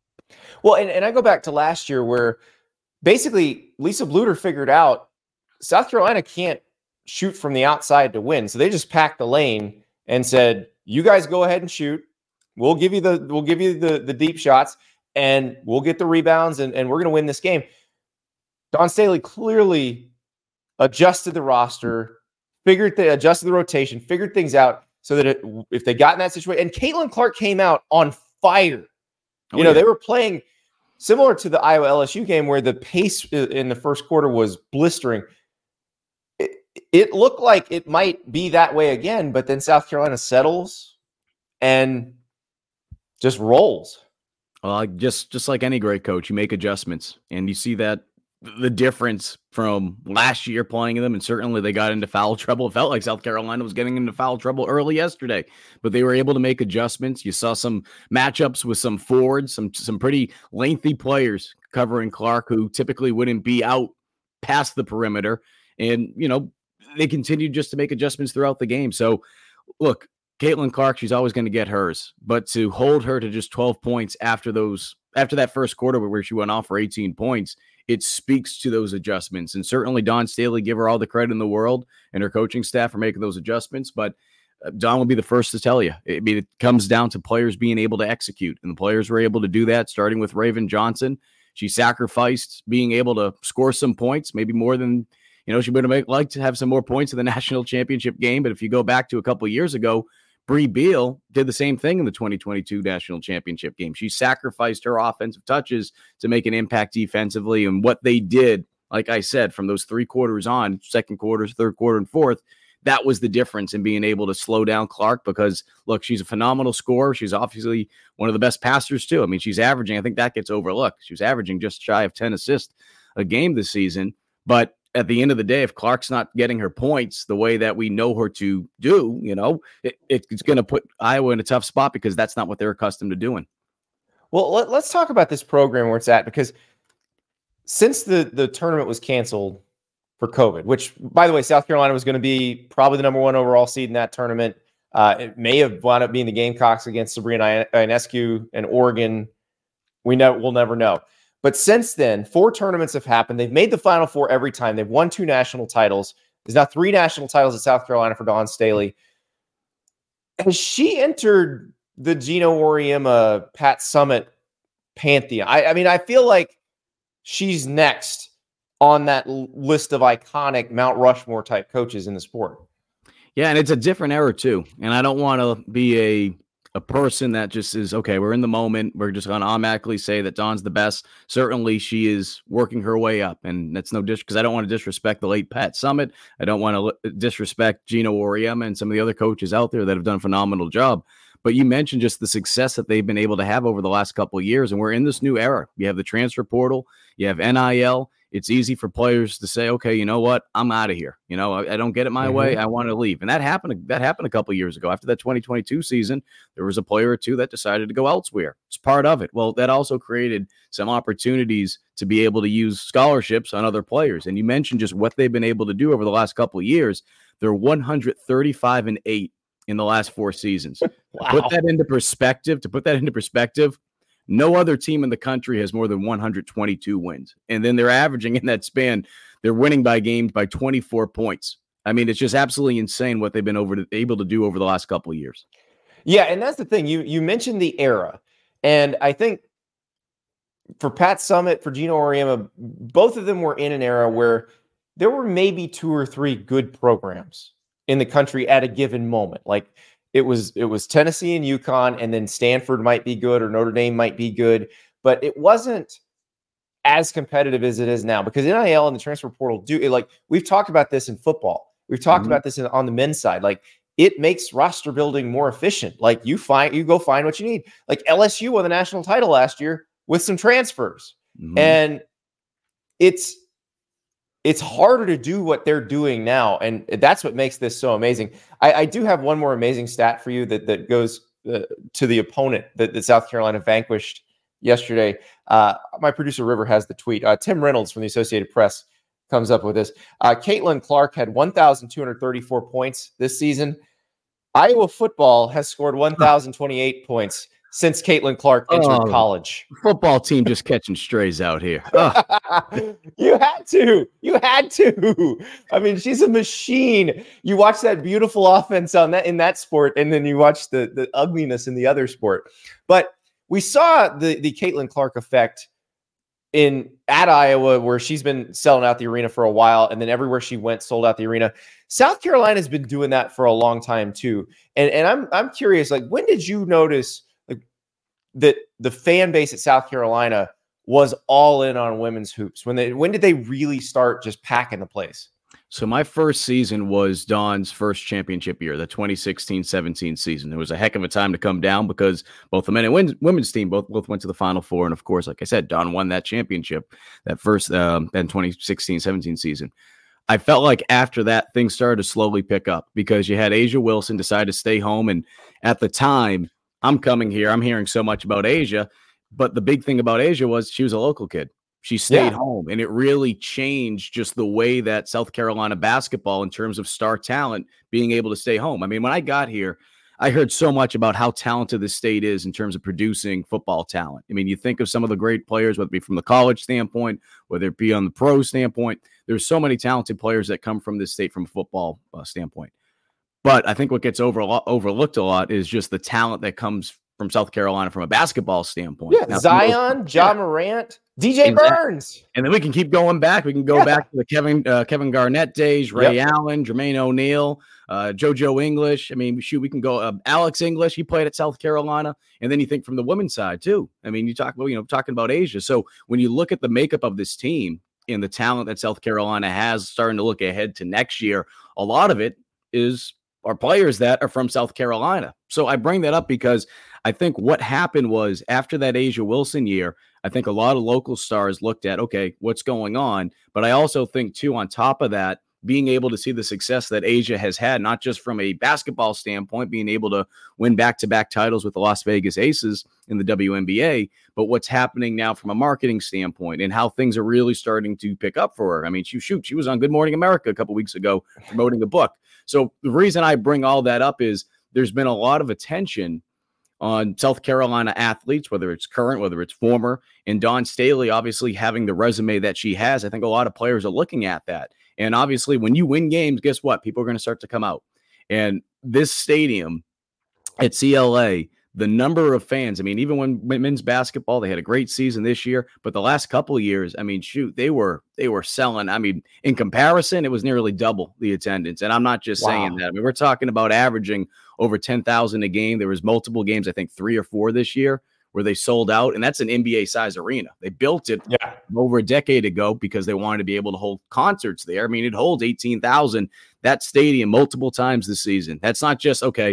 Well, and, and I go back to last year where basically Lisa Bluter figured out South Carolina can't shoot from the outside to win. So they just packed the lane and said, you guys go ahead and shoot. We'll give you the we'll give you the, the deep shots, and we'll get the rebounds, and, and we're going to win this game. Dawn Staley clearly adjusted the roster, figured they adjusted the rotation, figured things out so that it, if they got in that situation, and Caitlin Clark came out on fire. You oh, know, yeah. They were playing similar to the Iowa L S U game where the pace in the first quarter was blistering. It, it looked like it might be that way again, but then South Carolina settles and just rolls. Well, just just like any great coach, you make adjustments, and you see that the difference from last year playing them, and certainly they got into foul trouble. It felt like South Carolina was getting into foul trouble early yesterday, but they were able to make adjustments. You saw some matchups with some forwards, some some pretty lengthy players covering Clark, who typically wouldn't be out past the perimeter. And, you know, they continued just to make adjustments throughout the game. So, look, Caitlin Clark, she's always going to get hers, but to hold her to just twelve points after those, after that first quarter where she went off for eighteen points, it speaks to those adjustments. And certainly Dawn Staley, give her all the credit in the world and her coaching staff for making those adjustments. But Dawn will be the first to tell you. I mean, it comes down to players being able to execute, and the players were able to do that, starting with Raven Johnson. She sacrificed being able to score some points, maybe more than, you know, she would have liked to have some more points in the national championship game. But if you go back to a couple of years ago, Bree Beal did the same thing in the twenty twenty-two national championship game. She sacrificed her offensive touches to make an impact defensively. And what they did, like I said, from those three quarters on, second quarter, third quarter, and fourth, that was the difference in being able to slow down Clark because, look, she's a phenomenal scorer. She's obviously one of the best passers, too. I mean, she's averaging, I think that gets overlooked. She was averaging just shy of ten assists a game this season. But at the end of the day, if Clark's not getting her points the way that we know her to do, you know, it, it's going to put Iowa in a tough spot because that's not what they're accustomed to doing. Well, let, let's talk about this program where it's at, because since the, the tournament was canceled for COVID, which, by the way, South Carolina was going to be probably the number one overall seed in that tournament. Uh, it may have wound up being the Gamecocks against Sabrina Ionescu and Oregon. We know, we'll never know. But since then, four tournaments have happened. They've made the Final Four every time. They've won two national titles. There's now three national titles at South Carolina for Dawn Staley. Has she entered the Gino Auriemma, Pat Summitt pantheon? I, I mean, I feel like she's next on that list of iconic Mount Rushmore type coaches in the sport. Yeah, and it's a different era too. And I don't want to be a a person that just is, okay, we're in the moment, we're just going to automatically say that Dawn's the best. Certainly she is working her way up, and that's no dis because I don't want to disrespect the late Pat Summitt. I don't want to disrespect Gino Auriemma and some of the other coaches out there that have done a phenomenal job. But you mentioned just the success that they've been able to have over the last couple of years. And we're in this new era. You have the transfer portal, you have N I L. It's easy for players to say, okay, you know what? I'm out of here. You know, I, I don't get it my mm-hmm. way. I want to leave. And that happened. That happened a couple of years ago. After that twenty twenty-two season, there was a player or two that decided to go elsewhere. It's part of it. Well, that also created some opportunities to be able to use scholarships on other players. And you mentioned just what they've been able to do over the last couple of years. They're one hundred thirty-five and eight in the last four seasons. Wow. Put that into perspective. To put that into perspective, no other team in the country has more than one hundred twenty-two wins. And then they're averaging in that span, they're winning by games by twenty-four points. I mean, it's just absolutely insane what they've been over to, able to do over the last couple of years. Yeah, and that's the thing. You you mentioned the era. And I think for Pat Summitt, for Gino Auriemma, both of them were in an era where there were maybe two or three good programs in the country at a given moment. Like, It was it was Tennessee and UConn, and then Stanford might be good or Notre Dame might be good, but it wasn't as competitive as it is now because N I L and the transfer portal do it. Like, we've talked about this in football. We've talked mm-hmm. about this in, on the men's side. Like, it makes roster building more efficient. Like, you find you go find what you need. Like, L S U won the national title last year with some transfers, mm-hmm. and it's. It's harder to do what they're doing now, and that's what makes this so amazing. I, I do have one more amazing stat for you that that goes uh, to the opponent that, that South Carolina vanquished yesterday. Uh, my producer River has the tweet. Uh, Tim Reynolds from the Associated Press comes up with this. Uh, Caitlin Clark had one thousand two hundred thirty-four points this season. Iowa football has scored one thousand twenty-eight points since Caitlin Clark entered oh, college. Football team just catching strays out here. Oh. You had to. You had to. I mean, she's a machine. You watch that beautiful offense on that in that sport, and then you watch the, the ugliness in the other sport. But we saw the, the Caitlin Clark effect in at Iowa, where she's been selling out the arena for a while, and then everywhere she went, sold out the arena. South Carolina's been doing that for a long time too. And, and I'm I'm curious, like, when did you notice that the fan base at South Carolina was all in on women's hoops? When they when did they really start just packing the place? So my first season was Dawn's first championship year, the twenty sixteen seventeen season. It was a heck of a time to come down because both the men and women's team both, both went to the Final Four. And of course, like I said, Dawn won that championship, that first um, then twenty sixteen seventeen season. I felt like after that, things started to slowly pick up because you had A'ja Wilson decide to stay home. And at the time, I'm coming here. I'm hearing so much about A'ja, but the big thing about A'ja was she was a local kid. She stayed yeah. home, and it really changed just the way that South Carolina basketball, in terms of star talent, being able to stay home. I mean, when I got here, I heard so much about how talented the state is in terms of producing football talent. I mean, you think of some of the great players, whether it be from the college standpoint, whether it be on the pro standpoint. There's so many talented players that come from this state from a football uh, standpoint. But I think what gets over, overlooked a lot is just the talent that comes from South Carolina from a basketball standpoint. Yeah, now, Zion, Ja Morant, D J exactly. Burns. And then we can keep going back. We can go yeah. back to the Kevin uh, Kevin Garnett days, Ray yep. Allen, Jermaine O'Neal, uh, JoJo English. I mean, shoot, we can go uh, Alex English. He played at South Carolina. And then you think from the women's side, too. I mean, you talk about, you know, talking about A'ja. So when you look at the makeup of this team and the talent that South Carolina has starting to look ahead to next year, a lot of it is are players that are from South Carolina. So I bring that up because I think what happened was after that A'ja Wilson year, I think a lot of local stars looked at, okay, what's going on? But I also think, too, on top of that, being able to see the success that A'ja has had, not just from a basketball standpoint, being able to win back-to-back titles with the Las Vegas Aces in the W N B A, but what's happening now from a marketing standpoint and how things are really starting to pick up for her. I mean, she, shoot, she was on Good Morning America a couple weeks ago promoting a book. So the reason I bring all that up is there's been a lot of attention on South Carolina athletes, whether it's current, whether it's former, and Dawn Staley obviously having the resume that she has. I think a lot of players are looking at that. And obviously when you win games, guess what? People are going to start to come out. And this stadium at C L A, the number of fans, I mean, even when men's basketball, they had a great season this year, but the last couple of years, I mean, shoot, they were, they were selling. I mean, in comparison, it was nearly double the attendance. And I'm not just wow. saying that. I mean, we're talking about averaging over ten thousand a game. There was multiple games, I think three or four this year, where they sold out. And that's an N B A size arena. They built it yeah. over a decade ago because they wanted to be able to hold concerts there. I mean, it holds eighteen thousand, that stadium multiple times this season. That's not just, okay,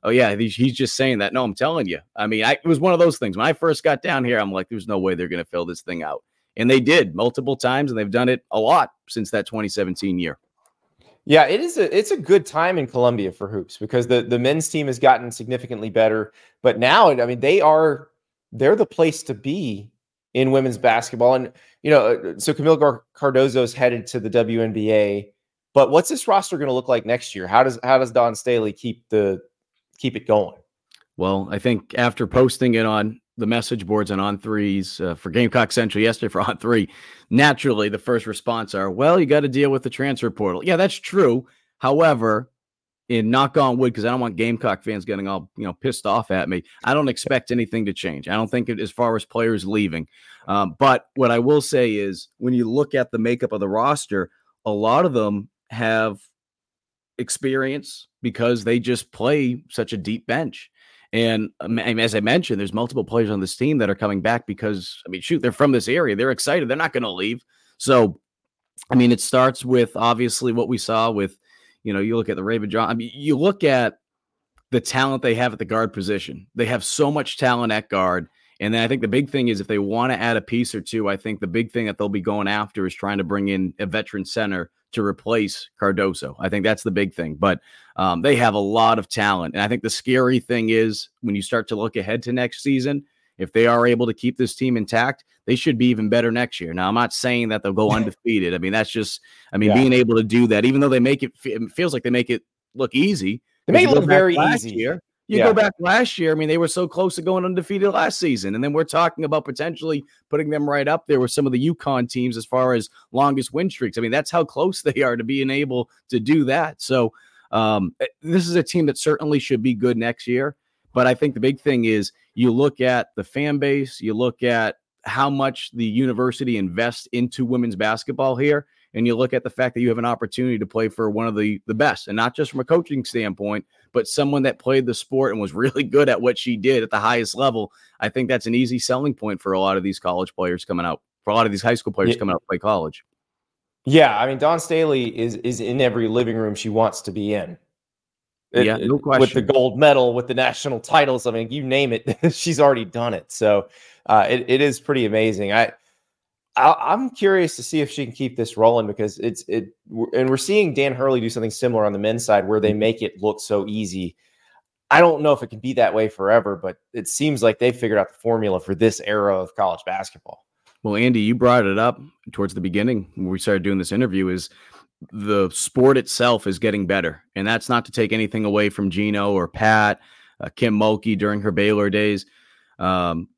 oh yeah, he's, he's just saying that. No, I'm telling you. I mean, I, it was one of those things. When I first got down here, I'm like, there's no way they're going to fill this thing out. And they did multiple times, and they've done it a lot since that twenty seventeen year. Yeah, it is a it's a good time in Columbia for hoops because the, the men's team has gotten significantly better. But now, I mean, they are they're the place to be in women's basketball. And, you know, so Camille Gar- Cardozo is headed to the W N B A. But what's this roster going to look like next year? How does how does Dawn Staley keep the keep it going? Well, I think after posting it on the message boards and on threes uh, for Gamecock Central yesterday for on three, naturally the first response are, well, you got to deal with the transfer portal. Yeah, that's true. However, in knock on wood, because I don't want Gamecock fans getting all, you know, pissed off at me, I don't expect anything to change. I don't think it as far as players leaving. Um, but what I will say is when you look at the makeup of the roster, a lot of them have experience because they just play such a deep bench. And um, as I mentioned, there's multiple players on this team that are coming back because, I mean, shoot, they're from this area. They're excited. They're not going to leave. So, I mean, it starts with obviously what we saw with, you know, you look at the Raven John. I mean, you look at the talent they have at the guard position. They have so much talent at guard. And then I think the big thing is if they want to add a piece or two, I think the big thing that they'll be going after is trying to bring in a veteran center to replace Cardozo. I think that's the big thing. But um, they have a lot of talent. And I think the scary thing is when you start to look ahead to next season, if they are able to keep this team intact, they should be even better next year. Now, I'm not saying that they'll go undefeated. I mean, that's just, I mean, yeah. being able to do that, even though they make it, it feels like they make it look easy. They make it look very easy. Year, you yeah. go back last year. I mean, they were so close to going undefeated last season. And then we're talking about potentially putting them right up there with some of the UConn teams as far as longest win streaks. I mean, that's how close they are to being able to do that. So um, this is a team that certainly should be good next year. But I think the big thing is you look at the fan base, you look at how much the university invests into women's basketball here, and you look at the fact that you have an opportunity to play for one of the, the best, and not just from a coaching standpoint, but someone that played the sport and was really good at what she did at the highest level. I think that's an easy selling point for a lot of these college players coming out, for a lot of these high school players yeah. coming out to play college. Yeah, I mean, Dawn Staley is is in every living room she wants to be in. It, yeah, no question. With the gold medal, with the national titles, I mean, you name it, she's already done it. So uh, it, it is pretty amazing. I, I I'm curious to see if she can keep this rolling because it's it, and we're seeing Dan Hurley do something similar on the men's side where they make it look so easy. I don't know if it can be that way forever, but it seems like they figured out the formula for this era of college basketball. Well, Andy, you brought it up towards the beginning when we started doing this interview. Is the sport itself is getting better. And that's not to take anything away from Gino or Pat, uh, Kim Mulkey during her Baylor days. Um,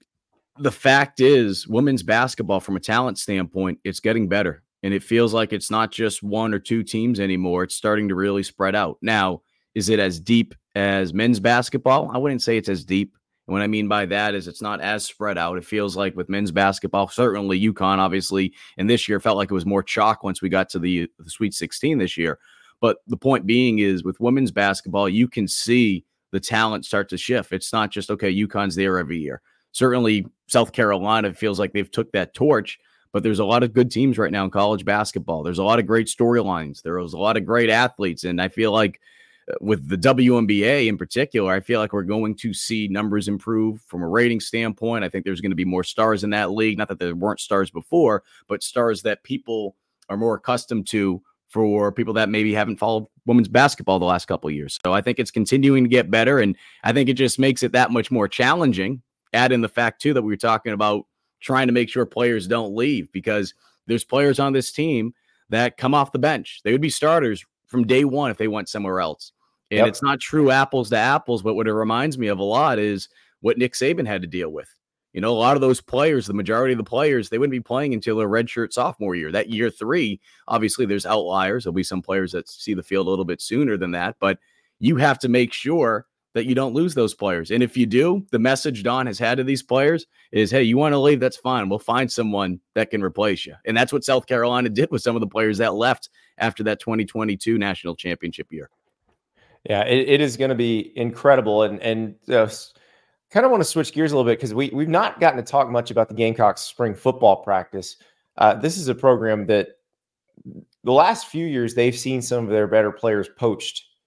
the fact is, women's basketball, from a talent standpoint, it's getting better. And it feels like it's not just one or two teams anymore. It's starting to really spread out. Now, is it as deep as men's basketball? I wouldn't say it's as deep. And what I mean by that is it's not as spread out. It feels like with men's basketball, certainly UConn, obviously, and this year felt like it was more chalk once we got to the, the Sweet sixteen this year. But the point being is with women's basketball, you can see the talent start to shift. It's not just, okay, UConn's there every year. Certainly South Carolina feels like they've took that torch, but there's a lot of good teams right now in college basketball. There's a lot of great storylines. There's a lot of great athletes. And I feel like with the W N B A in particular, I feel like we're going to see numbers improve from a rating standpoint. I think there's going to be more stars in that league. Not that there weren't stars before, but stars that people are more accustomed to for people that maybe haven't followed women's basketball the last couple of years. So I think it's continuing to get better, and I think it just makes it that much more challenging. Add in the fact, too, that we were talking about trying to make sure players don't leave, because there's players on this team that come off the bench. They would be starters from day one if they went somewhere else. And yep. It's not true apples to apples, but what it reminds me of a lot is what Nick Saban had to deal with. You know, a lot of those players, the majority of the players, they wouldn't be playing until their redshirt sophomore year. That year three, obviously there's outliers. There'll be some players that see the field a little bit sooner than that, but you have to make sure that you don't lose those players. And if you do, the message Dawn has had to these players is, hey, you want to leave, that's fine. We'll find someone that can replace you. And that's what South Carolina did with some of the players that left after that twenty twenty-two national championship year. Yeah, it, it is going to be incredible. And and uh, kind of want to switch gears a little bit because we, we've not gotten to talk much about the Gamecocks spring football practice. Uh, this is a program that the last few years, they've seen some of their better players poached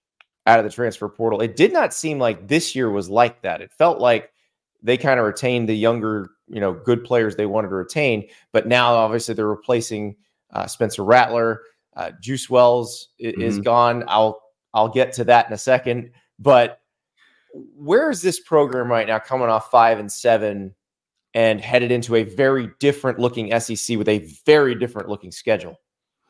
out of the transfer portal. It did not seem like this year was like that. It felt like they kind of retained the younger, you know, good players they wanted to retain. But now, obviously, they're replacing uh, Spencer Rattler. Uh, Juice Wells is, mm-hmm. is gone. I'll I'll get to that in a second. But where is this program right now, coming off five and seven and headed into a very different looking S E C with a very different looking schedule?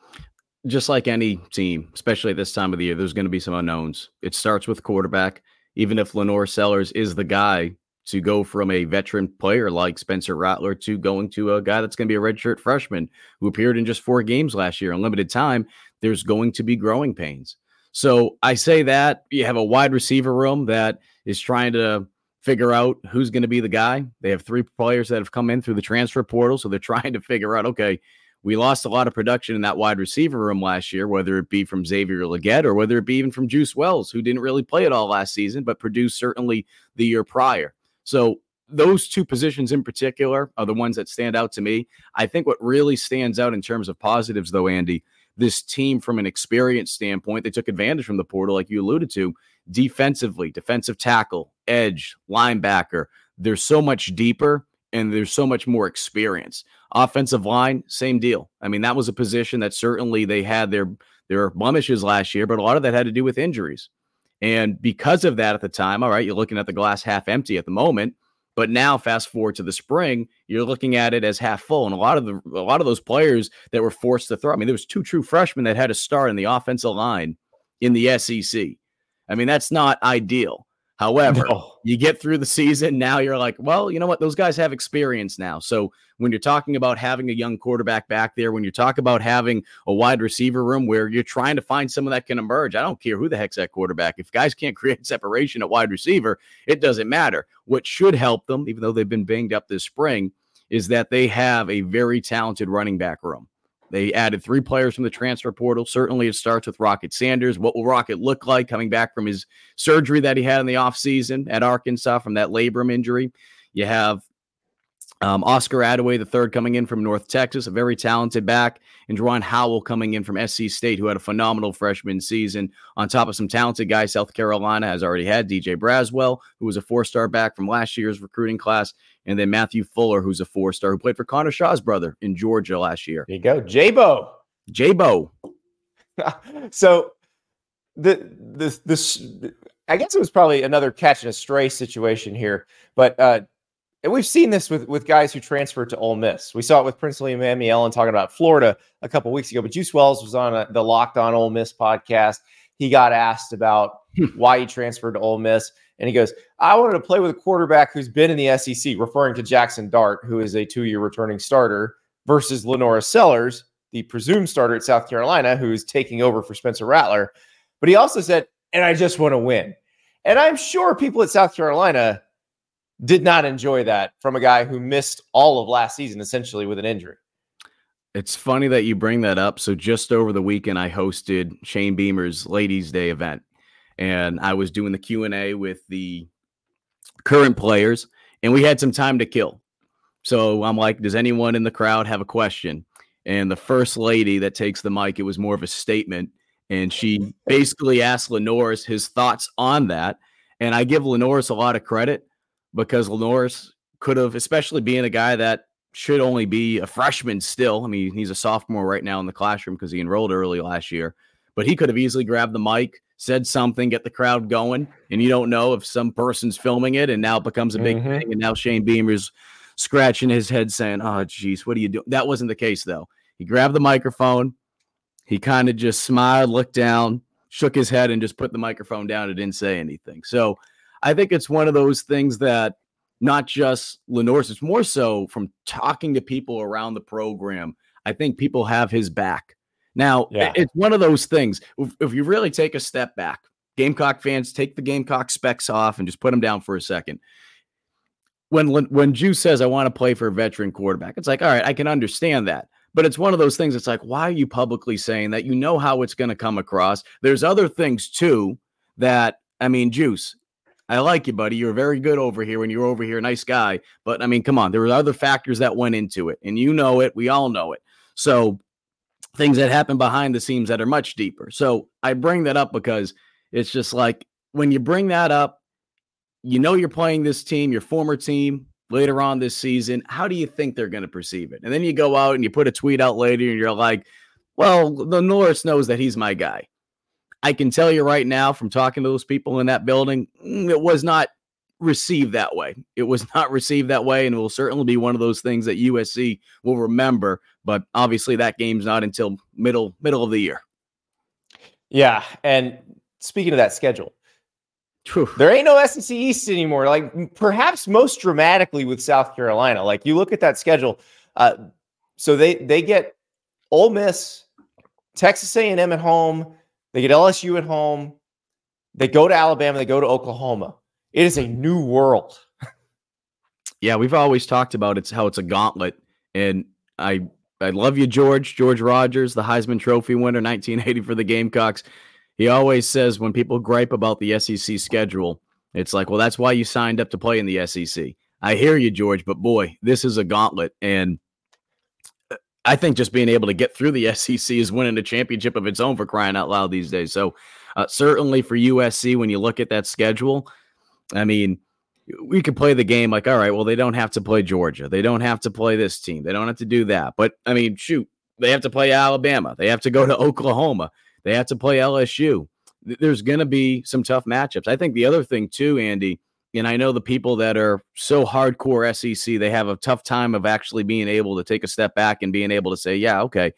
Just like any team, especially at this time of the year, there's going to be some unknowns. It starts with quarterback. Even if Lenore Sellers is the guy to go from a veteran player like Spencer Rattler to going to a guy that's going to be a redshirt freshman who appeared in just four games last year in limited time, there's going to be growing pains. So I say that you have a wide receiver room that is trying to figure out who's going to be the guy. They have three players that have come in through the transfer portal. So they're trying to figure out, okay, we lost a lot of production in that wide receiver room last year, whether it be from Xavier Legette or whether it be even from Juice Wells, who didn't really play it all last season, but produced certainly the year prior. So those two positions in particular are the ones that stand out to me. I think what really stands out in terms of positives, though, Andy, this team from an experience standpoint, they took advantage from the portal, like you alluded to, defensively, defensive tackle, edge, linebacker. They're so much deeper and there's so much more experience. Offensive line, same deal. I mean, that was a position that certainly they had their, their blemishes last year, but a lot of that had to do with injuries. And because of that at the time, all right, you're looking at the glass half empty at the moment, but now fast forward to the spring, you're looking at it as half full. And a lot of the a lot of those players that were forced to throw, I mean, there was two true freshmen that had to start in the offensive line in the S E C. I mean, that's not ideal. However, no. You get through the season, now you're like, well, you know what? Those guys have experience now. So when you're talking about having a young quarterback back there, when you talk about having a wide receiver room where you're trying to find someone that can emerge, I don't care who the heck's that quarterback. If guys can't create separation at wide receiver, it doesn't matter. What should help them, even though they've been banged up this spring, is that they have a very talented running back room. They added three players from the transfer portal. Certainly it starts with Rocket Sanders. What will Rocket look like coming back from his surgery that he had in the offseason at Arkansas from that labrum injury? You have um, Oscar Adaway, the third, coming in from North Texas, a very talented back, and Juwan Howell coming in from S C State, who had a phenomenal freshman season, on top of some talented guys. South Carolina has already had D J Braswell, who was a four-star back from last year's recruiting class, and then Matthew Fuller, who's a four-star, who played for Connor Shaw's brother in Georgia last year. There you go, J-Bo. J-Bo. So the this this I guess it was probably another catch and a stray situation here, but uh, and we've seen this with with guys who transferred to Ole Miss. We saw it with Prince William Amiellen talking about Florida a couple weeks ago. But Juice Wells was on a, the Locked On Ole Miss podcast. He got asked about why he transferred to Ole Miss, and he goes, "I wanted to play with a quarterback who's been in the S E C," referring to Jackson Dart, who is a two-year returning starter, versus Lenora Sellers, the presumed starter at South Carolina, who is taking over for Spencer Rattler. But he also said, "And I just want to win." And I'm sure people at South Carolina did not enjoy that from a guy who missed all of last season, essentially with an injury. It's funny that you bring that up. So just over the weekend, I hosted Shane Beamer's Ladies' Day event, and I was doing the Q and A with the current players, and we had some time to kill. So I'm like, does anyone in the crowd have a question? And the first lady that takes the mic, it was more of a statement, and she basically asked Lenoris his thoughts on that. And I give Lenoris a lot of credit, because Lenoris could have, especially being a guy that should only be a freshman still. I mean, he's a sophomore right now in the classroom because he enrolled early last year, but he could have easily grabbed the mic, said something, get the crowd going. And you don't know if some person's filming it and now it becomes a big mm-hmm. thing. And now Shane Beamer's scratching his head saying, "Oh, geez, what are you doing?" That wasn't the case, though. He grabbed the microphone. He kind of just smiled, looked down, shook his head, and just put the microphone down and didn't say anything. So I think it's one of those things that not just Lenoris, it's more so from talking to people around the program. I think people have his back. Now, yeah. It's one of those things. If, if you really take a step back, Gamecock fans, take the Gamecock specs off and just put them down for a second. When, when Juice says, "I want to play for a veteran quarterback," it's like, all right, I can understand that. But it's one of those things. It's like, why are you publicly saying that? You know how it's going to come across. There's other things, too, that, I mean, Juice, I like you, buddy. You're very good over here when you're over here. Nice guy. But, I mean, come on. There were other factors that went into it. And you know it. We all know it. So things that happen behind the scenes that are much deeper. So I bring that up because It's just like when you bring that up, you know you're playing this team, your former team, later on this season. How do you think they're going to perceive it? And then you go out and you put a tweet out later and you're like, well, the Norris knows that he's my guy. I can tell you right now from talking to those people in that building, it was not received that way. It was not received that way, and it will certainly be one of those things that U S C will remember. But obviously that game's not until middle middle of the year. Yeah, and speaking of that schedule, Whew. There ain't no S E C East anymore. Like perhaps most dramatically with South Carolina. Like you look at that schedule. Uh, so they they get Ole Miss, Texas A and M at home. They get L S U at home. They go to Alabama. They go to Oklahoma. It is a new world. Yeah, we've always talked about it's how it's a gauntlet, and I I love you, George. George Rogers, the Heisman Trophy winner, nineteen eighty for the Gamecocks. He always says when people gripe about the S E C schedule, it's like, well, that's why you signed up to play in the S E C. I hear you, George, but boy, this is a gauntlet. And I think just being able to get through the S E C is winning a championship of its own, for crying out loud these days. So uh, certainly for U S C, when you look at that schedule, I mean, we could play the game like, all right, well, they don't have to play Georgia. They don't have to play this team. They don't have to do that. But, I mean, shoot, they have to play Alabama. They have to go to Oklahoma. They have to play L S U. There's going to be some tough matchups. I think the other thing too, Andy, and I know the people that are so hardcore S E C, they have a tough time of actually being able to take a step back and being able to say, yeah, okay,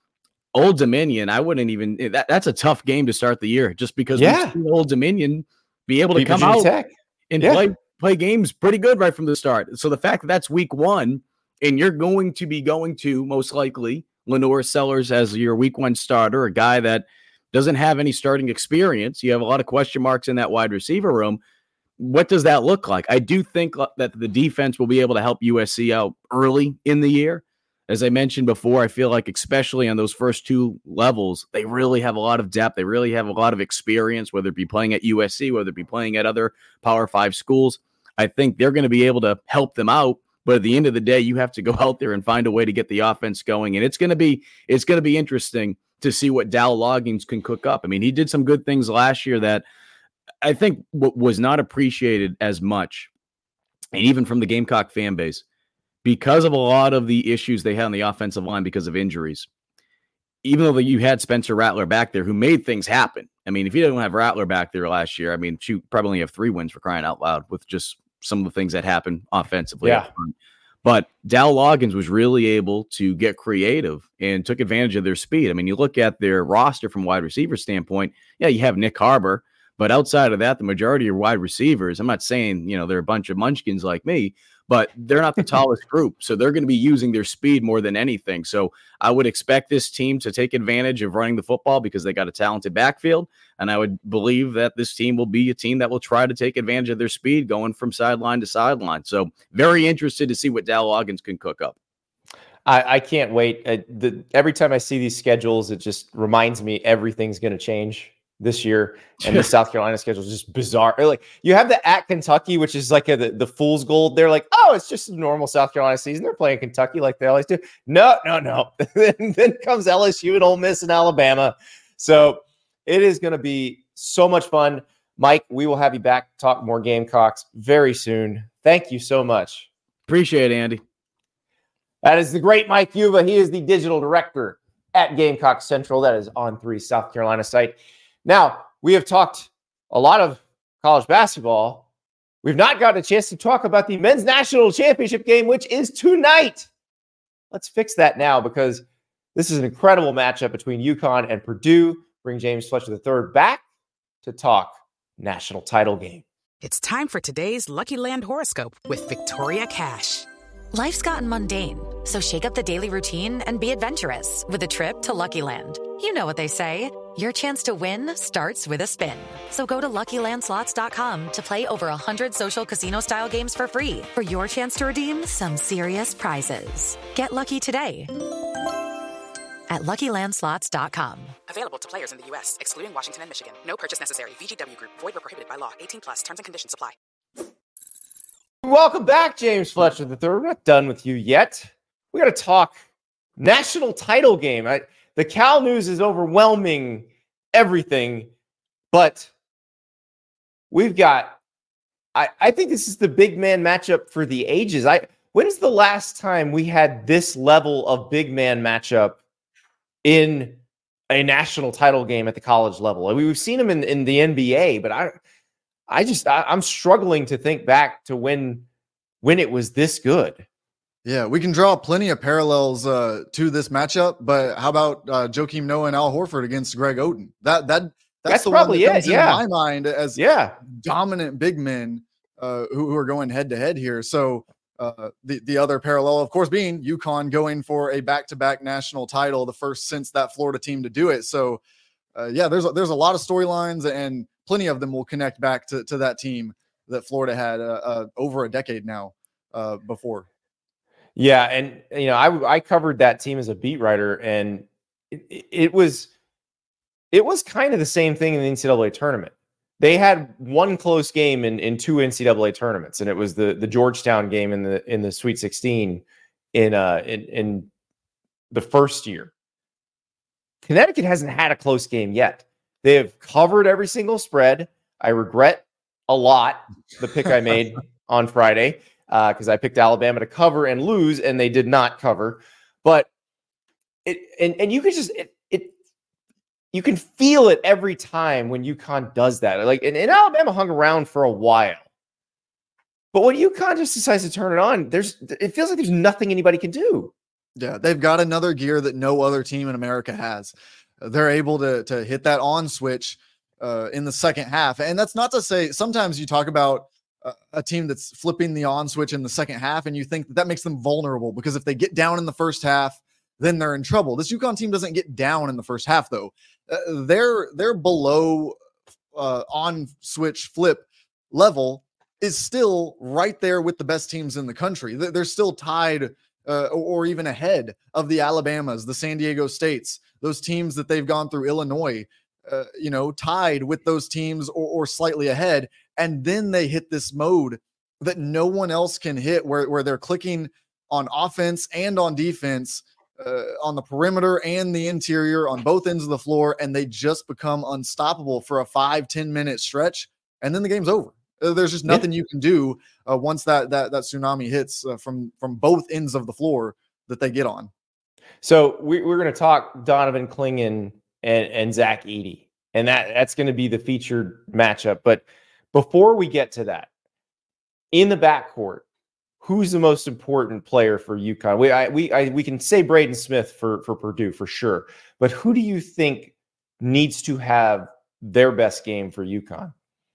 Old Dominion, I wouldn't even, that, that's a tough game to start the year just because yeah. we've seen Old Dominion be able to Beat come Virginia out Tech. and yeah. play, play games pretty good right from the start. So the fact that that's week one and you're going to be going to most likely Lenore Sellers as your week one starter, a guy that doesn't have any starting experience. You have a lot of question marks in that wide receiver room. What does that look like? I do think that the defense will be able to help U S C out early in the year. As I mentioned before, I feel like especially on those first two levels, they really have a lot of depth. They really have a lot of experience, whether it be playing at U S C, whether it be playing at other Power Five schools. I think they're going to be able to help them out. But at the end of the day, you have to go out there and find a way to get the offense going. And it's going to be it's going to be interesting to see what Dow Loggins can cook up. I mean, he did some good things last year that I think w- was not appreciated as much, and even from the Gamecock fan base, because of a lot of the issues they had on the offensive line because of injuries. Even though you had Spencer Rattler back there who made things happen. I mean, if you don't have Rattler back there last year, I mean, you probably only have three wins, for crying out loud, with just some of the things that happened offensively. Yeah. But Dow Loggins was really able to get creative and took advantage of their speed. I mean, you look at their roster from wide receiver standpoint, yeah, you have Nick Harbor, but outside of that, the majority of wide receivers, I'm not saying, you know, they're a bunch of munchkins like me, but they're not the tallest group. So they're going to be using their speed more than anything. So I would expect this team to take advantage of running the football because they got a talented backfield. And I would believe that this team will be a team that will try to take advantage of their speed going from sideline to sideline. So very interested to see what Dow Loggins can cook up. I, I can't wait. Uh, the, every time I see these schedules, it just reminds me everything's going to change this year. And the South Carolina schedule is just bizarre. Or like you have the at Kentucky, which is like a, the, the fool's gold. They're like, oh, it's just a normal South Carolina season. They're playing Kentucky like they always do. No, no, no. then, then comes L S U and Ole Miss and Alabama. So it is going to be so much fun. Mike, we will have you back to talk more Gamecocks very soon. Thank you so much. Appreciate it, Andy. That is the great Mike Yuva. He is the digital director at Gamecock Central. That is On three South Carolina site. Now, we have talked a lot of college basketball. We've not gotten a chance to talk about the men's national championship game, which is tonight. Let's fix that now because this is an incredible matchup between UConn and Purdue. Bring James Fletcher the third back to talk national title game. It's time for today's Lucky Land horoscope with Victoria Cash. Life's gotten mundane, so shake up the daily routine and be adventurous with a trip to Lucky Land. You know what they say. Your chance to win starts with a spin. So go to Lucky Land Slots dot com to play over one hundred social casino-style games for free for your chance to redeem some serious prizes. Get lucky today at Lucky Land Slots dot com. Available to players in the U S, excluding Washington and Michigan. No purchase necessary. V G W Group. Void where prohibited by law. eighteen plus. Terms and conditions apply. Welcome back, James Fletcher the third. We're not done with you yet. We got to talk national title game. I, the Cal news is overwhelming everything, but we've got, I, I think this is the big man matchup for the ages. I When's the last time we had this level of big man matchup in a national title game at the college level? I mean, we've seen them in, in the N B A, but I I just, I, I'm struggling to think back to when when it was this good. Yeah, we can draw plenty of parallels uh, to this matchup, but how about uh, Joakim Noah and Al Horford against Greg Oden? That that that's, that's the probably one that comes it. Yeah, in my mind as yeah dominant big men uh, who, who are going head to head here. So uh, the the other parallel, of course, being UConn going for a back to back national title, the first since that Florida team to do it. So uh, yeah, there's a, there's a lot of storylines, and plenty of them will connect back to to that team that Florida had uh, uh, over a decade now uh, before. Yeah, and you know, I I covered that team as a beat writer, and it, it was it was kind of the same thing in the N C double A tournament. They had one close game in, in two N C double A tournaments, and it was the the Georgetown game in the in the Sweet sixteen in uh in, in the first year. Connecticut hasn't had a close game yet. They have covered every single spread. I regret a lot the pick I made on Friday. Because uh, I picked Alabama to cover and lose, and they did not cover. But it and and you can just it, it you can feel it every time when UConn does that. Like and, and Alabama hung around for a while, but when UConn just decides to turn it on, there's it feels like there's nothing anybody can do. Yeah, they've got another gear that no other team in America has. They're able to to hit that on switch uh, in the second half, and that's not to say sometimes you talk about a team that's flipping the on switch in the second half, and you think that, that makes them vulnerable because if they get down in the first half, then they're in trouble. This UConn team doesn't get down in the first half, though. Uh, they're they're below uh, on switch flip level is still right there with the best teams in the country. They're still tied uh, or even ahead of the Alabamas, the San Diego States, those teams that they've gone through, Illinois, uh, you know, tied with those teams or, or slightly ahead. And then they hit this mode that no one else can hit where, where they're clicking on offense and on defense uh, on the perimeter and the interior on both ends of the floor. And they just become unstoppable for a five, ten minute stretch. And then the game's over. Uh, there's just nothing yeah. you can do uh, once that, that, that tsunami hits uh, from, from both ends of the floor that they get on. So we, we're going to talk Donovan Clingan and, and Zach Edey, and that that's going to be the featured matchup. But before we get to that, in the backcourt, who's the most important player for UConn? We I, we I, we can say Braden Smith for, for Purdue for sure, but who do you think needs to have their best game for UConn?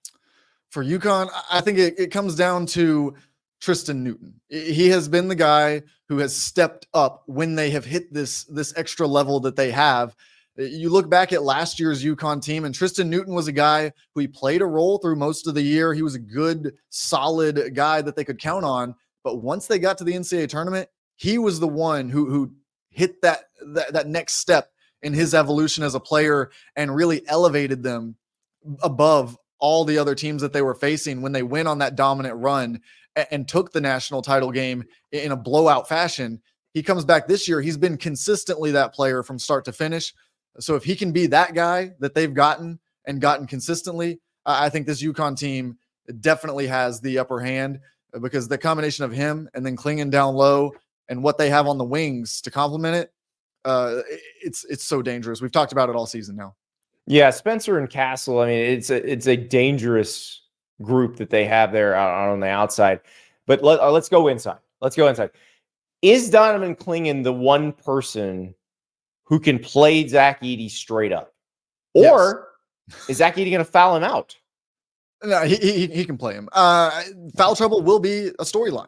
For UConn, I think it, it comes down to Tristan Newton. He has been the guy who has stepped up when they have hit this this extra level that they have. You look back at last year's UConn team, and Tristan Newton was a guy who he played a role through most of the year. He was a good, solid guy that they could count on. But once they got to the N C double A tournament, he was the one who, who hit that, that, that next step in his evolution as a player and really elevated them above all the other teams that they were facing when they went on that dominant run and, and took the national title game in a blowout fashion. He comes back this year. He's been consistently that player from start to finish. So if he can be that guy that they've gotten and gotten consistently, uh, I think this UConn team definitely has the upper hand because the combination of him and then Clingan down low and what they have on the wings to complement it, uh, it's it's so dangerous. We've talked about it all season now. Yeah, Spencer and Castle. I mean, it's a it's a dangerous group that they have there out on the outside. But let, uh, let's go inside. Let's go inside. Is Donovan Clingan the one person who can play Zach Edey straight up? Or yes. Is Zach Edey going to foul him out? No, he, he, he can play him. Uh, foul trouble will be a storyline.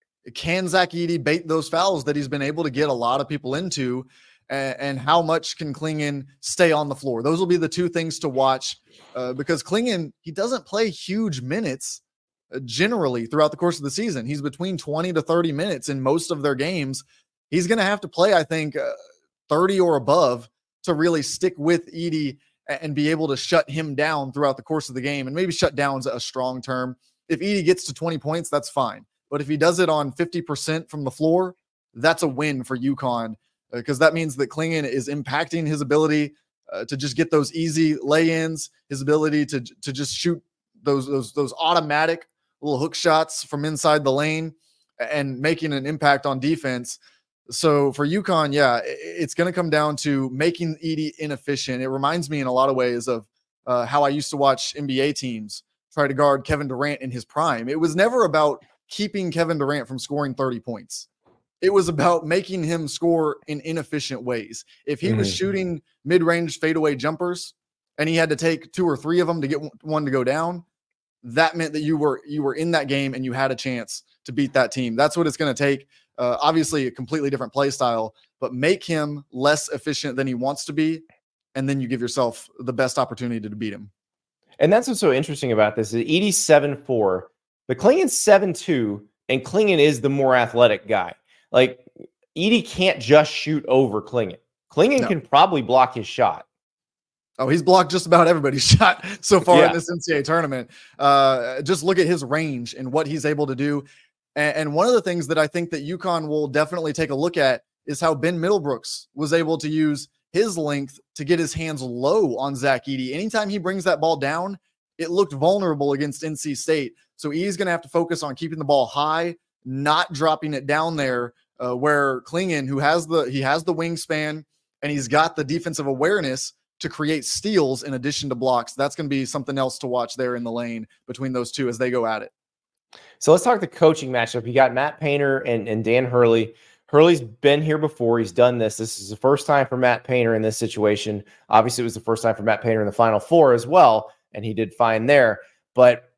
Can Zach Edey bait those fouls that he's been able to get a lot of people into? And, and how much can Clingan stay on the floor? Those will be the two things to watch uh, because Clingan, he doesn't play huge minutes uh, generally throughout the course of the season. He's between twenty to thirty minutes in most of their games. He's going to have to play, I think, uh, thirty or above to really stick with Edey and be able to shut him down throughout the course of the game. And maybe shut down is a strong term. If Edey gets to twenty points, that's fine. But if he does it on fifty percent from the floor, that's a win for UConn because uh, that means that Clingan is impacting his ability uh, to just get those easy lay-ins, his ability to, to just shoot those those those automatic little hook shots from inside the lane and making an impact on defense. So for UConn, yeah, it's going to come down to making Edey inefficient. It reminds me in a lot of ways of uh, how I used to watch N B A teams try to guard Kevin Durant in his prime. It was never about keeping Kevin Durant from scoring thirty points. It was about making him score in inefficient ways. If he mm-hmm. was shooting mid-range fadeaway jumpers and he had to take two or three of them to get one to go down, that meant that you were you were in that game and you had a chance to beat that team. That's what it's going to take. Uh, obviously, a completely different play style, but make him less efficient than he wants to be, and then you give yourself the best opportunity to beat him. And that's what's so interesting about this. Edey's seven four, but Klingen's seven two, and Klingen is the more athletic guy. Like, Edey can't just shoot over Klingen. Klingen no. can probably block his shot. Oh, he's blocked just about everybody's shot so far yeah. in this N C double A tournament. Uh, just look at his range and what he's able to do. And, and one of the things that I think that UConn will definitely take a look at is how Ben Middlebrooks was able to use his length to get his hands low on Zach Edey. Anytime he brings that ball down, it looked vulnerable against N C State. So Edey's going to have to focus on keeping the ball high, not dropping it down there uh, where Klingen, who has the, he has the wingspan and he's got the defensive awareness to create steals in addition to blocks. That's going to be something else to watch there in the lane between those two as they go at it. So let's talk the coaching matchup. You got Matt Painter and, and Dan Hurley. Hurley's been here before. He's done this. This is the first time for Matt Painter in this situation. Obviously, it was the first time for Matt Painter in the Final Four as well, and he did fine there. But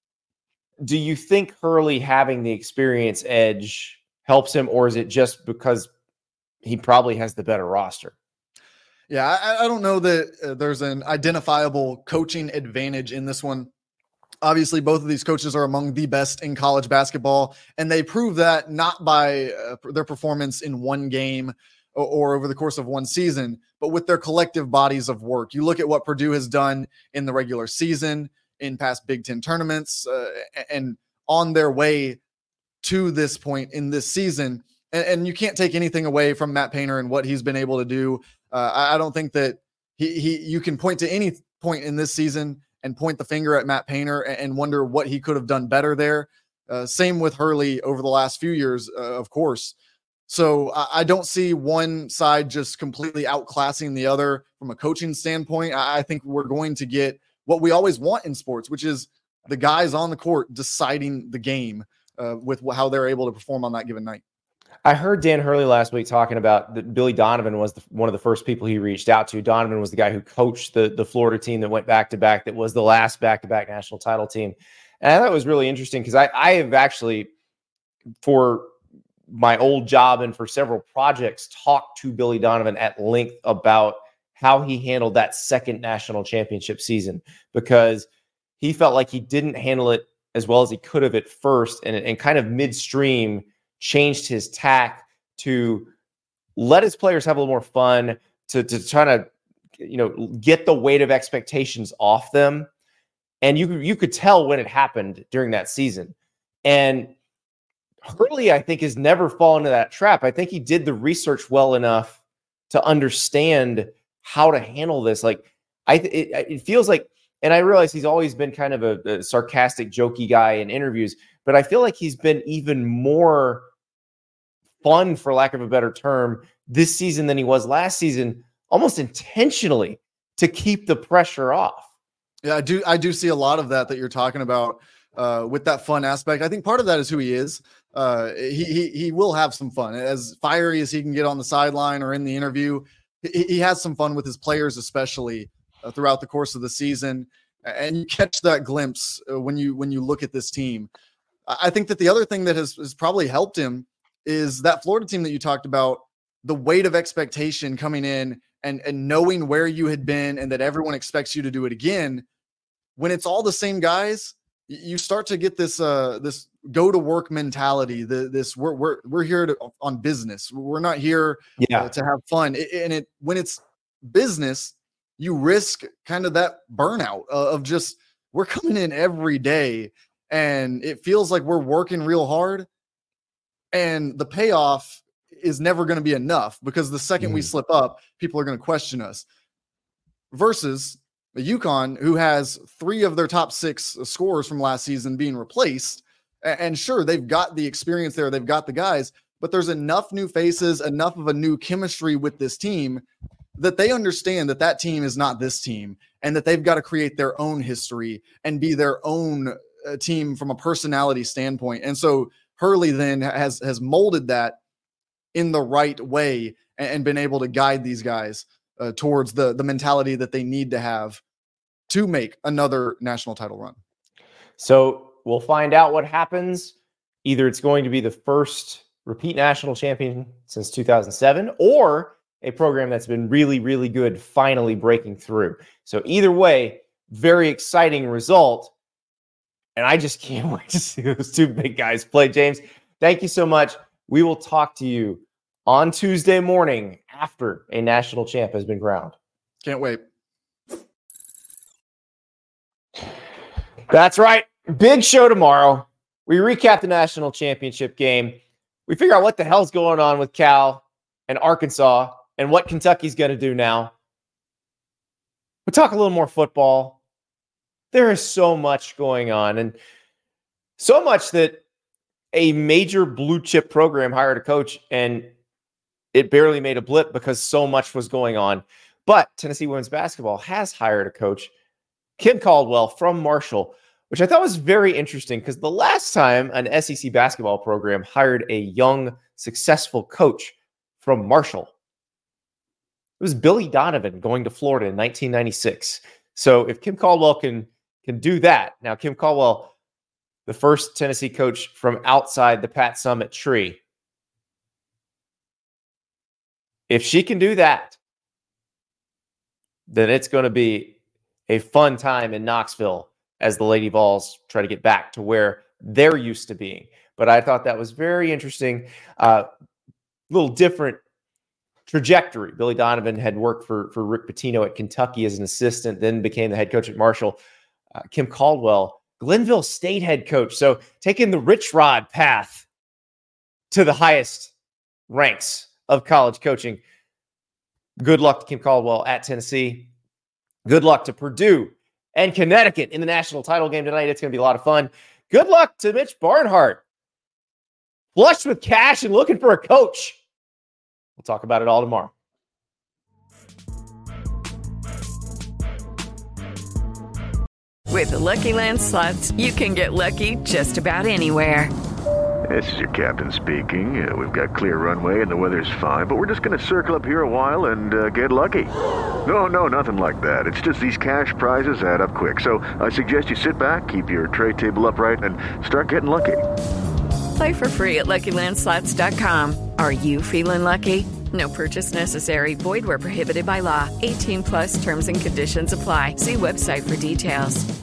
do you think Hurley having the experience edge helps him, or is it just because he probably has the better roster? Yeah, I, I don't know that uh, there's an identifiable coaching advantage in this one. Obviously, both of these coaches are among the best in college basketball, and they prove that not by uh, their performance in one game or, or over the course of one season, but with their collective bodies of work. You look at what Purdue has done in the regular season, in past Big Ten tournaments, uh, and on their way to this point in this season. And, and you can't take anything away from Matt Painter and what he's been able to do. Uh, I, I don't think that he, he you can point to any point in this season and point the finger at Matt Painter and, and wonder what he could have done better there. Uh, same with Hurley over the last few years, uh, of course. So I, I don't see one side just completely outclassing the other from a coaching standpoint. I, I think we're going to get what we always want in sports, which is the guys on the court deciding the game uh, with how they're able to perform on that given night. I heard Dan Hurley last week talking about that Billy Donovan was the, one of the first people he reached out to. Donovan was the guy who coached the, the Florida team that went back-to-back, that was the last back-to-back national title team. And I thought it was really interesting because I, I have actually, for my old job and for several projects, talked to Billy Donovan at length about how he handled that second national championship season, because he felt like he didn't handle it as well as he could have at first, and, and kind of midstream changed his tack to let his players have a little more fun, to, to try to, you know, get the weight of expectations off them. And you, you could tell when it happened during that season. And Hurley, I think, has never fallen into that trap. I think he did the research well enough to understand how to handle this. Like, I, it, it feels like, and I realize he's always been kind of a, a sarcastic, jokey guy in interviews, but I feel like he's been even more fun, for lack of a better term, this season than he was last season, almost intentionally to keep the pressure off. Yeah, I do. I do see a lot of that that you're talking about uh, with that fun aspect. I think part of that is who he is. Uh, he, he he will have some fun. As fiery as he can get on the sideline or in the interview, he, he has some fun with his players, especially uh, throughout the course of the season. And you catch that glimpse uh, when you when you look at this team. I think that the other thing that has, has probably helped him is that Florida team that you talked about, the weight of expectation coming in and, and knowing where you had been and that everyone expects you to do it again. When it's all the same guys, you start to get this uh, this go to work mentality. The, this we're we're we're here to, on business. We're not here yeah. uh, to have fun. It, and it when it's business, you risk kind of that burnout uh, of just we're coming in every day. And it feels like we're working real hard, and the payoff is never going to be enough, because the second mm. we slip up, people are going to question us. Versus UConn, who has three of their top six scorers from last season being replaced. And sure, they've got the experience there. They've got the guys, but there's enough new faces, enough of a new chemistry with this team that they understand that that team is not this team and that they've got to create their own history and be their own uh, team from a personality standpoint. And so Hurley then has, has molded that in the right way and, and been able to guide these guys uh, towards the, the mentality that they need to have to make another national title run. So we'll find out what happens. Either it's going to be the first repeat national champion since two thousand seven, or a program that's been really, really good finally breaking through. So either way, very exciting result. And I just can't wait to see those two big guys play. James, thank you so much. We will talk to you on Tuesday morning after a national champ has been crowned. Can't wait. That's right. Big show tomorrow. We recap the national championship game. We figure out what the hell's going on with Cal and Arkansas and what Kentucky's going to do now. We'll talk a little more football. There is so much going on, and so much that a major blue chip program hired a coach and it barely made a blip because so much was going on. But Tennessee women's basketball has hired a coach, Kim Caldwell from Marshall, which I thought was very interesting because the last time an S E C basketball program hired a young, successful coach from Marshall, it was Billy Donovan going to Florida in nineteen ninety-six. So if Kim Caldwell can, can do that, now Kim Caldwell, the first Tennessee coach from outside the Pat Summitt tree, if she can do that, then it's going to be a fun time in Knoxville as the Lady Vols try to get back to where they're used to being. But I thought that was very interesting. A uh, little different trajectory. Billy Donovan had worked for, for Rick Pitino at Kentucky as an assistant, then became the head coach at Marshall. Uh, Kim Caldwell, Glenville State head coach. So taking the Rich Rod path to the highest ranks of college coaching. Good luck to Kim Caldwell at Tennessee. Good luck to Purdue and Connecticut in the national title game tonight. It's going to be a lot of fun. Good luck to Mitch Barnhart, flush with cash and looking for a coach. We'll talk about it all tomorrow. With the Lucky Land Slots, you can get lucky just about anywhere. This is your captain speaking. Uh, we've got clear runway and the weather's fine, but we're just going to circle up here a while and uh, get lucky. No, no, nothing like that. It's just these cash prizes add up quick. So I suggest you sit back, keep your tray table upright, and start getting lucky. Play for free at Lucky Land Slots dot com. Are you feeling lucky? No purchase necessary. Void where prohibited by law. eighteen plus terms and conditions apply. See website for details.